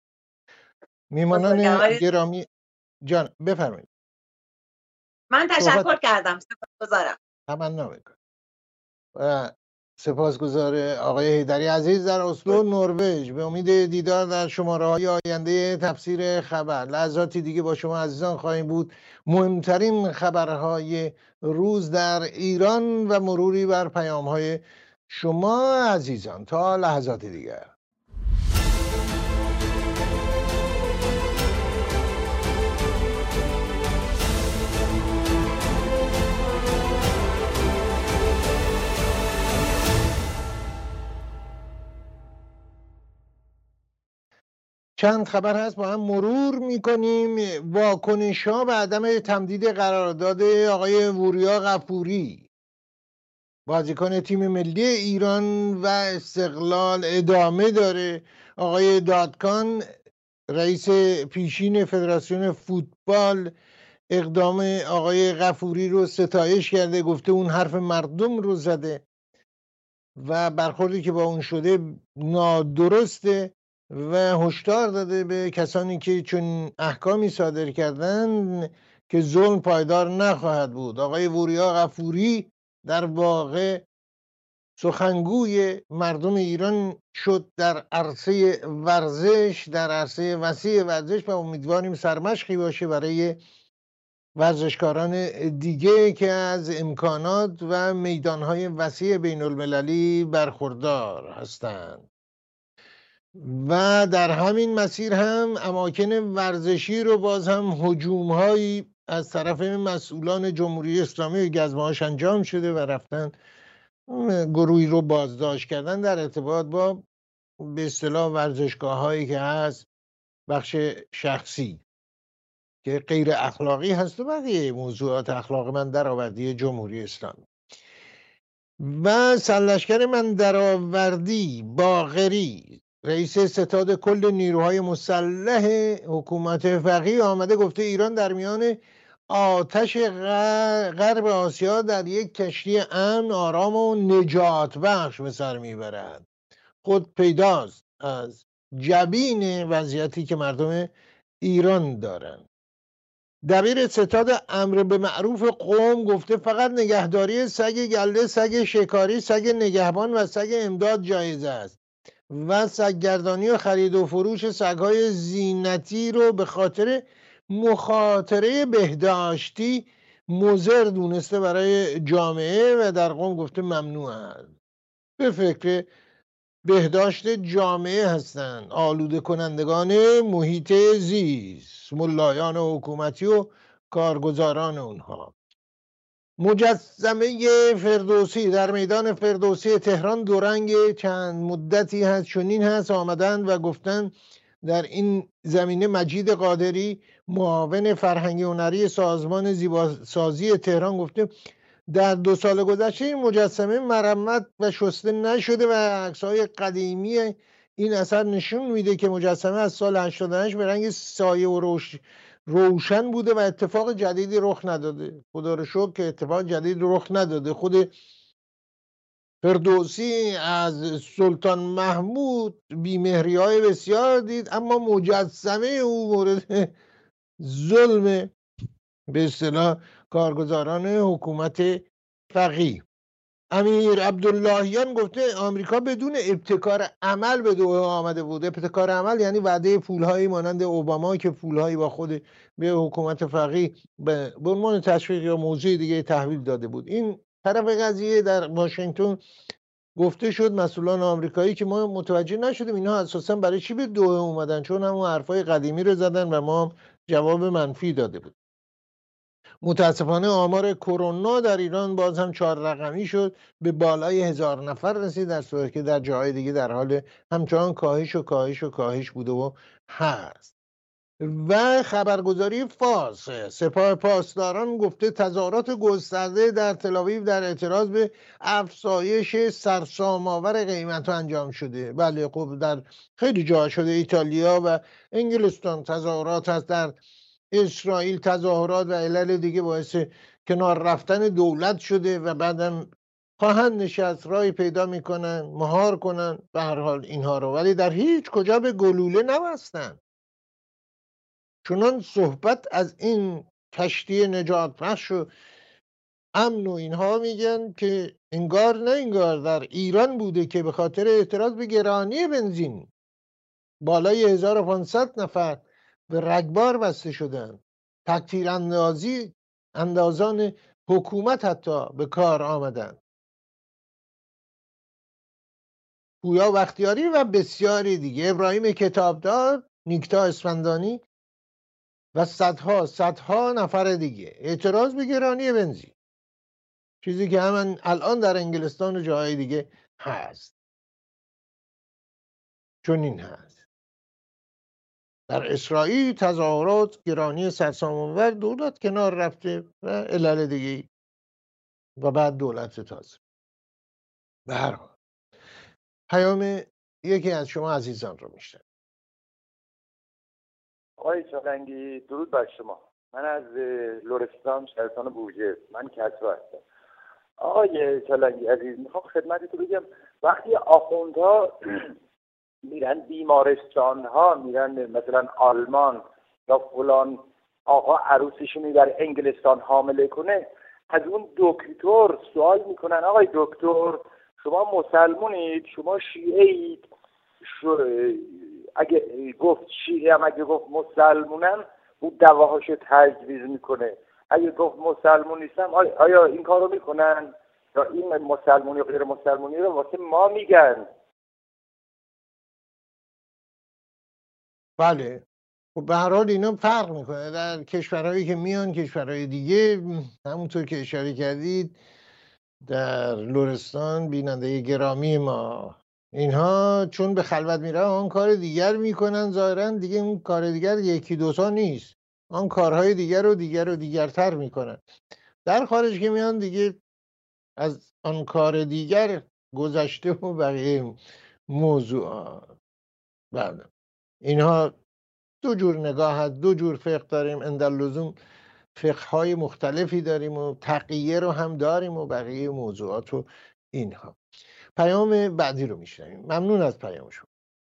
میمانان گرامی جان بفرمایید. من تشکر کردم. سپاسگزارم. تمنا میکنم. و سپاسگزار آقای حیدری عزیز در اسلو نروژ. به امید دیدار در شماره‌های آینده تفسیر خبر. لحظاتی دیگه با شما عزیزان خواهیم بود. مهمترین خبرهای روز در ایران و مروری بر پیام‌های شما عزیزان. تا لحظات دیگر. چند خبر هست با هم مرور میکنیم. واکنش ها به عدم تمدید قرارداد آقای وریا غفوری بازیکن تیم ملی ایران و استقلال ادامه داره. آقای دادکان رئیس پیشین فدراسیون فوتبال اقدام آقای غفوری رو ستایش کرده، گفته اون حرف مردم رو زده و برخوردی که با اون شده نادرسته و هشدار داده به کسانی که چون احکامی صادر کردن که ظلم پایدار نخواهد بود. آقای وریا غفوری در واقع سخنگوی مردم ایران شد در عرصه ورزش، در عرصه وسیع ورزش و امیدواریم سرمشقی باشه برای ورزشکاران دیگه که از امکانات و میدانهای وسیع بین المللی برخوردار هستند. و در همین مسیر هم اماکن ورزشی رو باز هم هجوم‌هایی از طرف مسئولان جمهوری اسلامی گزمه‌هاش انجام شده و رفتن گروهی رو بازداشت کردن در ارتباط با به اصطلاح ورزشگاه‌هایی که هست بخش شخصی که غیر اخلاقی هست و بقیه موضوعات اخلاق من درآوردی جمهوری اسلامی. و سرلشکر من درآوردی باقری رئیس ستاد کل نیروهای مسلح حکومت فقیه آمده گفته ایران در میان آتش غرب آسیا در یک کشتی امن آرام و نجات بخش به سر میبرد. خود پیداست از جبین وضعیتی که مردم ایران دارن. دبیر ستاد امر به معروف قم گفته فقط نگهداری سگ گله، سگ شکاری، سگ نگهبان و سگ امداد جایز است و سگگردانی و خرید و فروش سگهای زینتی رو به خاطر مخاطره بهداشتی مضر دونسته برای جامعه و در قم گفته ممنوع است. به فکر بهداشت جامعه هستند آلوده کنندگان محیط زیست، ملایان حکومتی و کارگزاران اونها. مجسمه فردوسی در میدان فردوسی تهران دورنگ چند مدتی هست چنین هست آمدن و گفتن در این زمینه مجید قادری معاون فرهنگی هنری سازمان زیباسازی تهران گفته در 2 سال گذشته این مجسمه مرمت و شسته نشده و عکس‌های قدیمی این اثر نشون میده که مجسمه از سال 88 به رنگ سایه و روشن بوده و اتفاق جدیدی رخ نداده. خدا رو شکر که اتفاق جدید رخ نداده. خود فردوسی از سلطان محمود بیمهری‌های بسیار دید اما مجسمه او مورد ظلم به اصطلاح کارگزاران حکومت فقیه. امیر عبداللهیان گفته آمریکا بدون ابتکار عمل به دوحه آمده بود. ابتکار عمل یعنی وعده پولهایی مانند اوباما که پولهایی با خود به حکومت فقیه به عنوان تشویق یا موضوع دیگه تحویل داده بود. این طرف قضیه در واشنگتن گفته شد مسئولان آمریکایی که ما متوجه نشدیم اینها اساسا برای چی به دوحه اومدن، چون همون حرفای قدیمی رو زدن و ما جواب منفی داده بود. متاسفانه آمار کرونا در ایران باز هم 4 رقمی شد، به بالای 1000 نفر رسید، در صورتی که در جاهای دیگه در حال همچنان کاهش و کاهش و کاهش بوده و هست. و خبرگزاری فارس سپاه پاسداران گفته تظاهرات گسترده در تل‌آویو در اعتراض به افزایش سرسام‌آور قیمت‌ها انجام شده. بله خب در خیلی جا شده، ایتالیا و انگلستان تظاهرات هست، در اسرائیل تظاهرات و علل دیگه باعث کنار رفتن دولت شده و بعدم خواهند نشست، رای پیدا میکنن مهار کنن به هر حال اینها رو، ولی در هیچ کجا به گلوله نبستن. چنان صحبت از این کشتی نجات بخش و امن و اینها میگن که انگار نه انگار در ایران بوده که به خاطر اعتراض به گرانی بنزین بالای 1500 نفر به رگبار بسته شدن. تکتیر اندازان حکومت حتی به کار آمدن. پویا بختیاری و بسیاری دیگه، ابراهیم کتابدار، نیکتا اسفندانی و صدها نفر دیگه اعتراض به گرانی بنزین، چیزی که همین الان در انگلستان و جاهای دیگه هست. چون این هست در اسرائیل تظاهرات گرانی سرسام‌آور، دولت کنار رفته و علل دیگه و بعد دولت تازه. به هر حال پیام یکی از شما عزیزان رو میشنم. آقای چالنگی درود بر شما. من از لرستان شهرستان بوجه، من کسرا هستم. آقای چالنگی عزیز، میخوام خدمتتون بگم وقتی آخوندها میرن بیمارستان ها، میرن مثلا آلمان یا فلان آقا عروسشون در انگلستان حامله کنه، از اون دکتر سوال میکنن آقای دکتر شما مسلمونید، شما شیعه اید؟ اگه گفت شیعه هم اگه گفت مسلمونم اون دواهاشو تجویز میکنه، اگه گفت مسلمون نیستم آیا این کارو میکنن؟ یا این مسلمونی و غیر مسلمونی رو واسه ما میگن؟ بله خب به هر حال اینا فرق میکنه در کشورهایی که میان کشورهای دیگه. همونطور که اشاره کردید در لرستان بیننده گرامی ما، اینها چون به خلوت میره آن کار دیگر میکنن، ظاهرا دیگه اون کار دیگر یکی دوتا نیست، آن کارهای دیگر و دیگر و دیگرتر میکنن. در خارج که میان دیگه از آن کار دیگر گذشته و بقیه موضوعات. بله اینها دو جور نگاه هست، دو جور فقه داریم، اندرلزوم فقه های مختلفی داریم و تقیه رو هم داریم و بقیه موضوعات و اینها. پیام بعدی رو میشنویم. ممنون از پیام شما.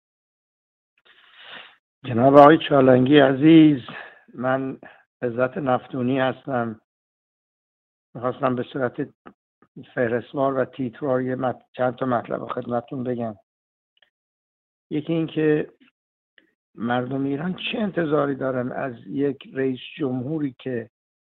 جناب آقای چالنگی عزیز، من عزت نفتونی هستم. میخواستم به صورت فهرستوار و تیتروار چند تا مطلب خدمتتون بگم. یکی این که مردم ایران چه انتظاری دارن از یک رئیس جمهوری که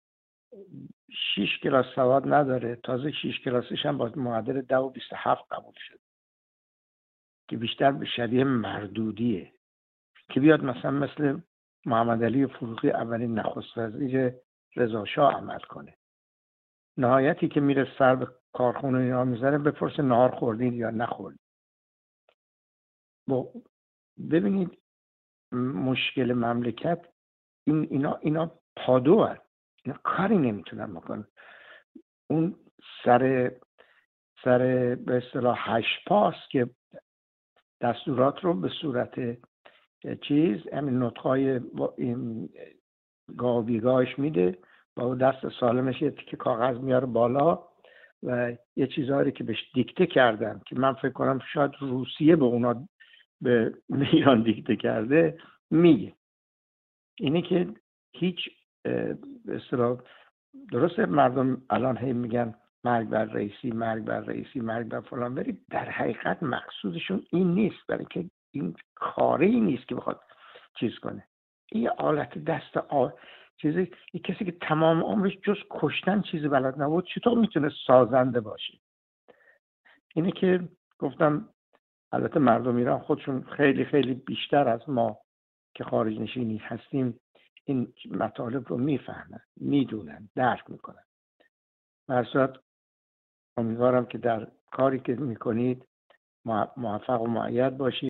6 کلاس سواد نداره، تازه 6 کلاسش هم با معدل 10 و 27 قبول شد، که بیشتر به شبیه مردودیه، که بیاد مثلا مثل محمد علی فروغی اولین نخست وزیر رضا شاه عمل کنه. نهایتی که میره سر به کارخونه اینا میذاره بپرسه نهار خوردید یا نخوردید. ببینید مشکل مملکت اینا پادو هست، اینا کاری نمیتونن بکنن. اون سر به اصطلاح 8 پاس که دستورات رو به صورت همین نطقای گاویگاهش میده، با دست سالمش یه تیکه کاغذ میاره بالا و یه چیزهایی که بهش دیکته کردن که من فکر کنم شاید روسیه به اونا به ایران دیکته کرده میگه. اینه که هیچ به اصطلاح درسته مردم الان هی میگن مرگ بر رئیسی، مرگ بر رئیسی، مرگ بر فلان، ولی در حقیقت مقصودشون این نیست، برای که این کاری نیست که بخواد چیز کنه. این آلت دست چیزی کسی که تمام عمرش جز کشتن چیزی بلد نبود چطور میتونه سازنده باشه؟ اینه که گفتم البته مردم ایران خودشون خیلی خیلی بیشتر از ما که خارج نشینی هستیم این مطالب رو میفهمن، میدونن، درک میکنن. در صورت امیدوارم که در کاری که میکنید موفق و مؤید باشید.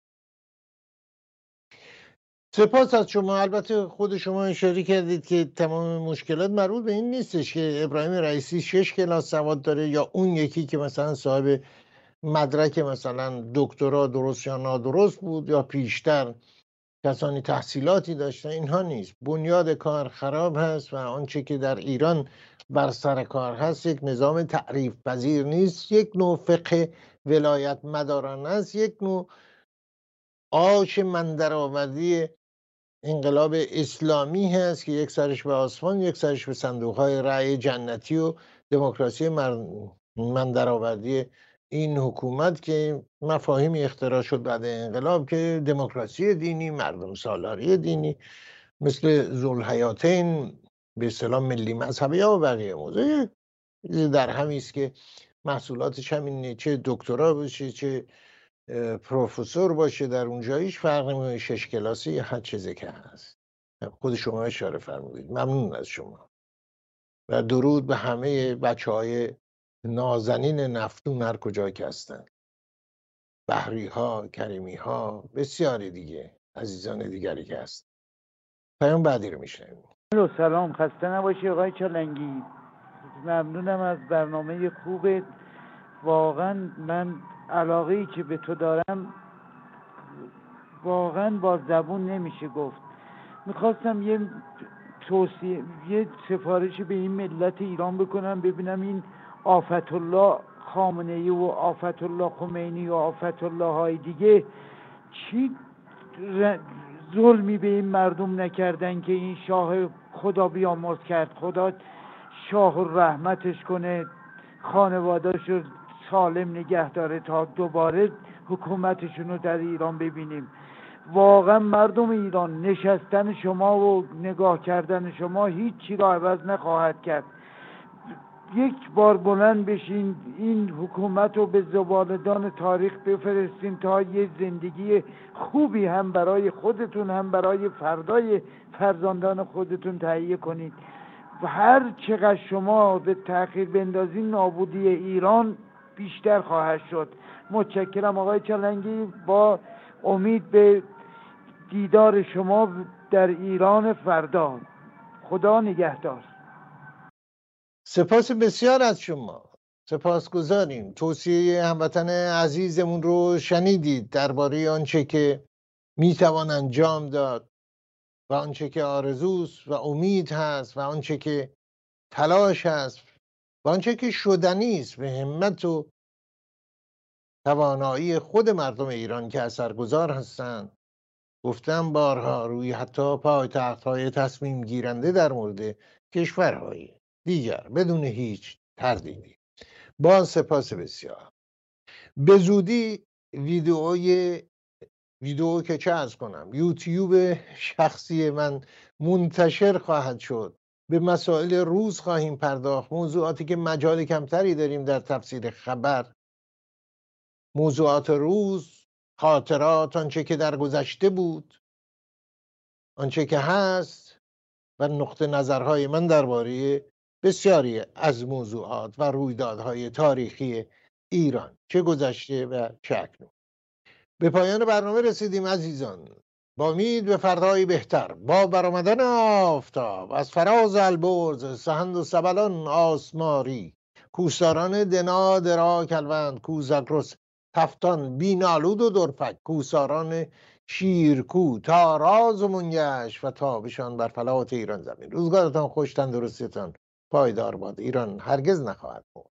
سپاس از شما. البته خود شما اشاره کردید که تمام مشکلات مربوط به این نیستش که ابراهیم رئیسی 6 کلاس سواد داره یا اون یکی که مثلا صاحب مدرک مثلا دکترا درست یا نادرست بود یا پیشتر کسانی تحصیلاتی داشتن. اینها نیست. بنیاد کار خراب هست و آنچه که در ایران بر سر کار هست یک نظام تعریف پذیر نیست، یک نوع فقه ولایت مدارانه است، یک نوع آش من درآمدی انقلاب اسلامی هست که یک سرش به آسمان، یک سرش به صندوق‌های رأی جنتی و دموکراسی من درآوردی این حکومت که مفاهیمی اختراع شد بعد انقلاب که دموکراسی دینی، مردم سالاری دینی، مثل ذوالحیاتین به اصطلاح ملی مذهبی ها و بقیه موضوع در همین است که محصولاتش همینه، چه دکترا باشه چه پروفسور باشه، در اونجا هیچ فرق نمیکنه 6 کلاسی یا هر چیزی که هست. خود شما اشاره فرمودید. ممنون از شما و درود به همه بچه‌های نازنین نفتون هر کجا که هستن، بحری ها، کریمی ها، بسیاری دیگه عزیزان دیگری که هست. پیام بعدی رو میشنویم. سلام، خسته نباشی آقای چالنگی. ممنونم از برنامه خوبت. واقعا من علاقه‌ای که به تو دارم واقعا با زبون نمیشه گفت. میخواستم یه سفارشی به این ملت ایران بکنم، ببینم این آفت الله خامنه‌ای و آفت الله خمینی و آفت الله های دیگه چی ظلمی به این مردم نکردن که این شاه خدا بیامرز کرد. خدا شاه رحمتش کنه، خانواده‌شو سالم نگه داره تا دوباره حکومتشون رو در ایران ببینیم. واقعا مردم ایران نشستن شما و نگاه کردن شما هیچی را عوض نخواهد کرد. یک بار بلند بشین، این حکومت رو به زبالدان تاریخ بفرستین تا یه زندگی خوبی هم برای خودتون هم برای فردای فرزندان خودتون تهیه کنید. و هر چقدر شما به تأخیر بندازین نابودی ایران بیشتر خواهد شد. متشکرم آقای چالنگی، با امید به دیدار شما در ایران فردا. خدا نگهدار. سپاس بسیار از شما. سپاسگزاریم. توصیه هموطن عزیزمون رو شنیدید درباره آنچه که میتوان انجام داد و آنچه که آرزوست و امید هست و آنچه که تلاش هست و آنچه که شدنی است به همت و توانایی خود مردم ایران که اثرگذار هستند. گفتم بارها روی حتی پایتخت‌های تصمیم گیرنده در مورد کشورهای دیگر بدون هیچ تردیدی. با سپاس بسیار. به زودی ویدئو که چه عرض کنم یوتیوب شخصی من منتشر خواهد شد. به مسائل روز خواهیم پرداخت، موضوعاتی که مجال کمتری داریم در تفسیر خبر. موضوعات روز، خاطرات، آنچه که در گذشته بود، آنچه که هست و نقطه نظرهای من درباره بسیاری از موضوعات و رویدادهای تاریخی ایران، چه گذشته و چه اکنون. به پایان برنامه رسیدیم عزیزان. با امید به فردایی بهتر، با برآمدن آفتاب از فراز البرز سهند و سبلان آسماری، کوساران دنا درا کلوند کوزگرس تفتان بینالود و درفک، کوساران شیرکو تا راز و منگش و تابشان بر فلات ایران زمین. روزگارتان خوش، تندرستیتان پایدار باد. ایران هرگز نخواهد مرد.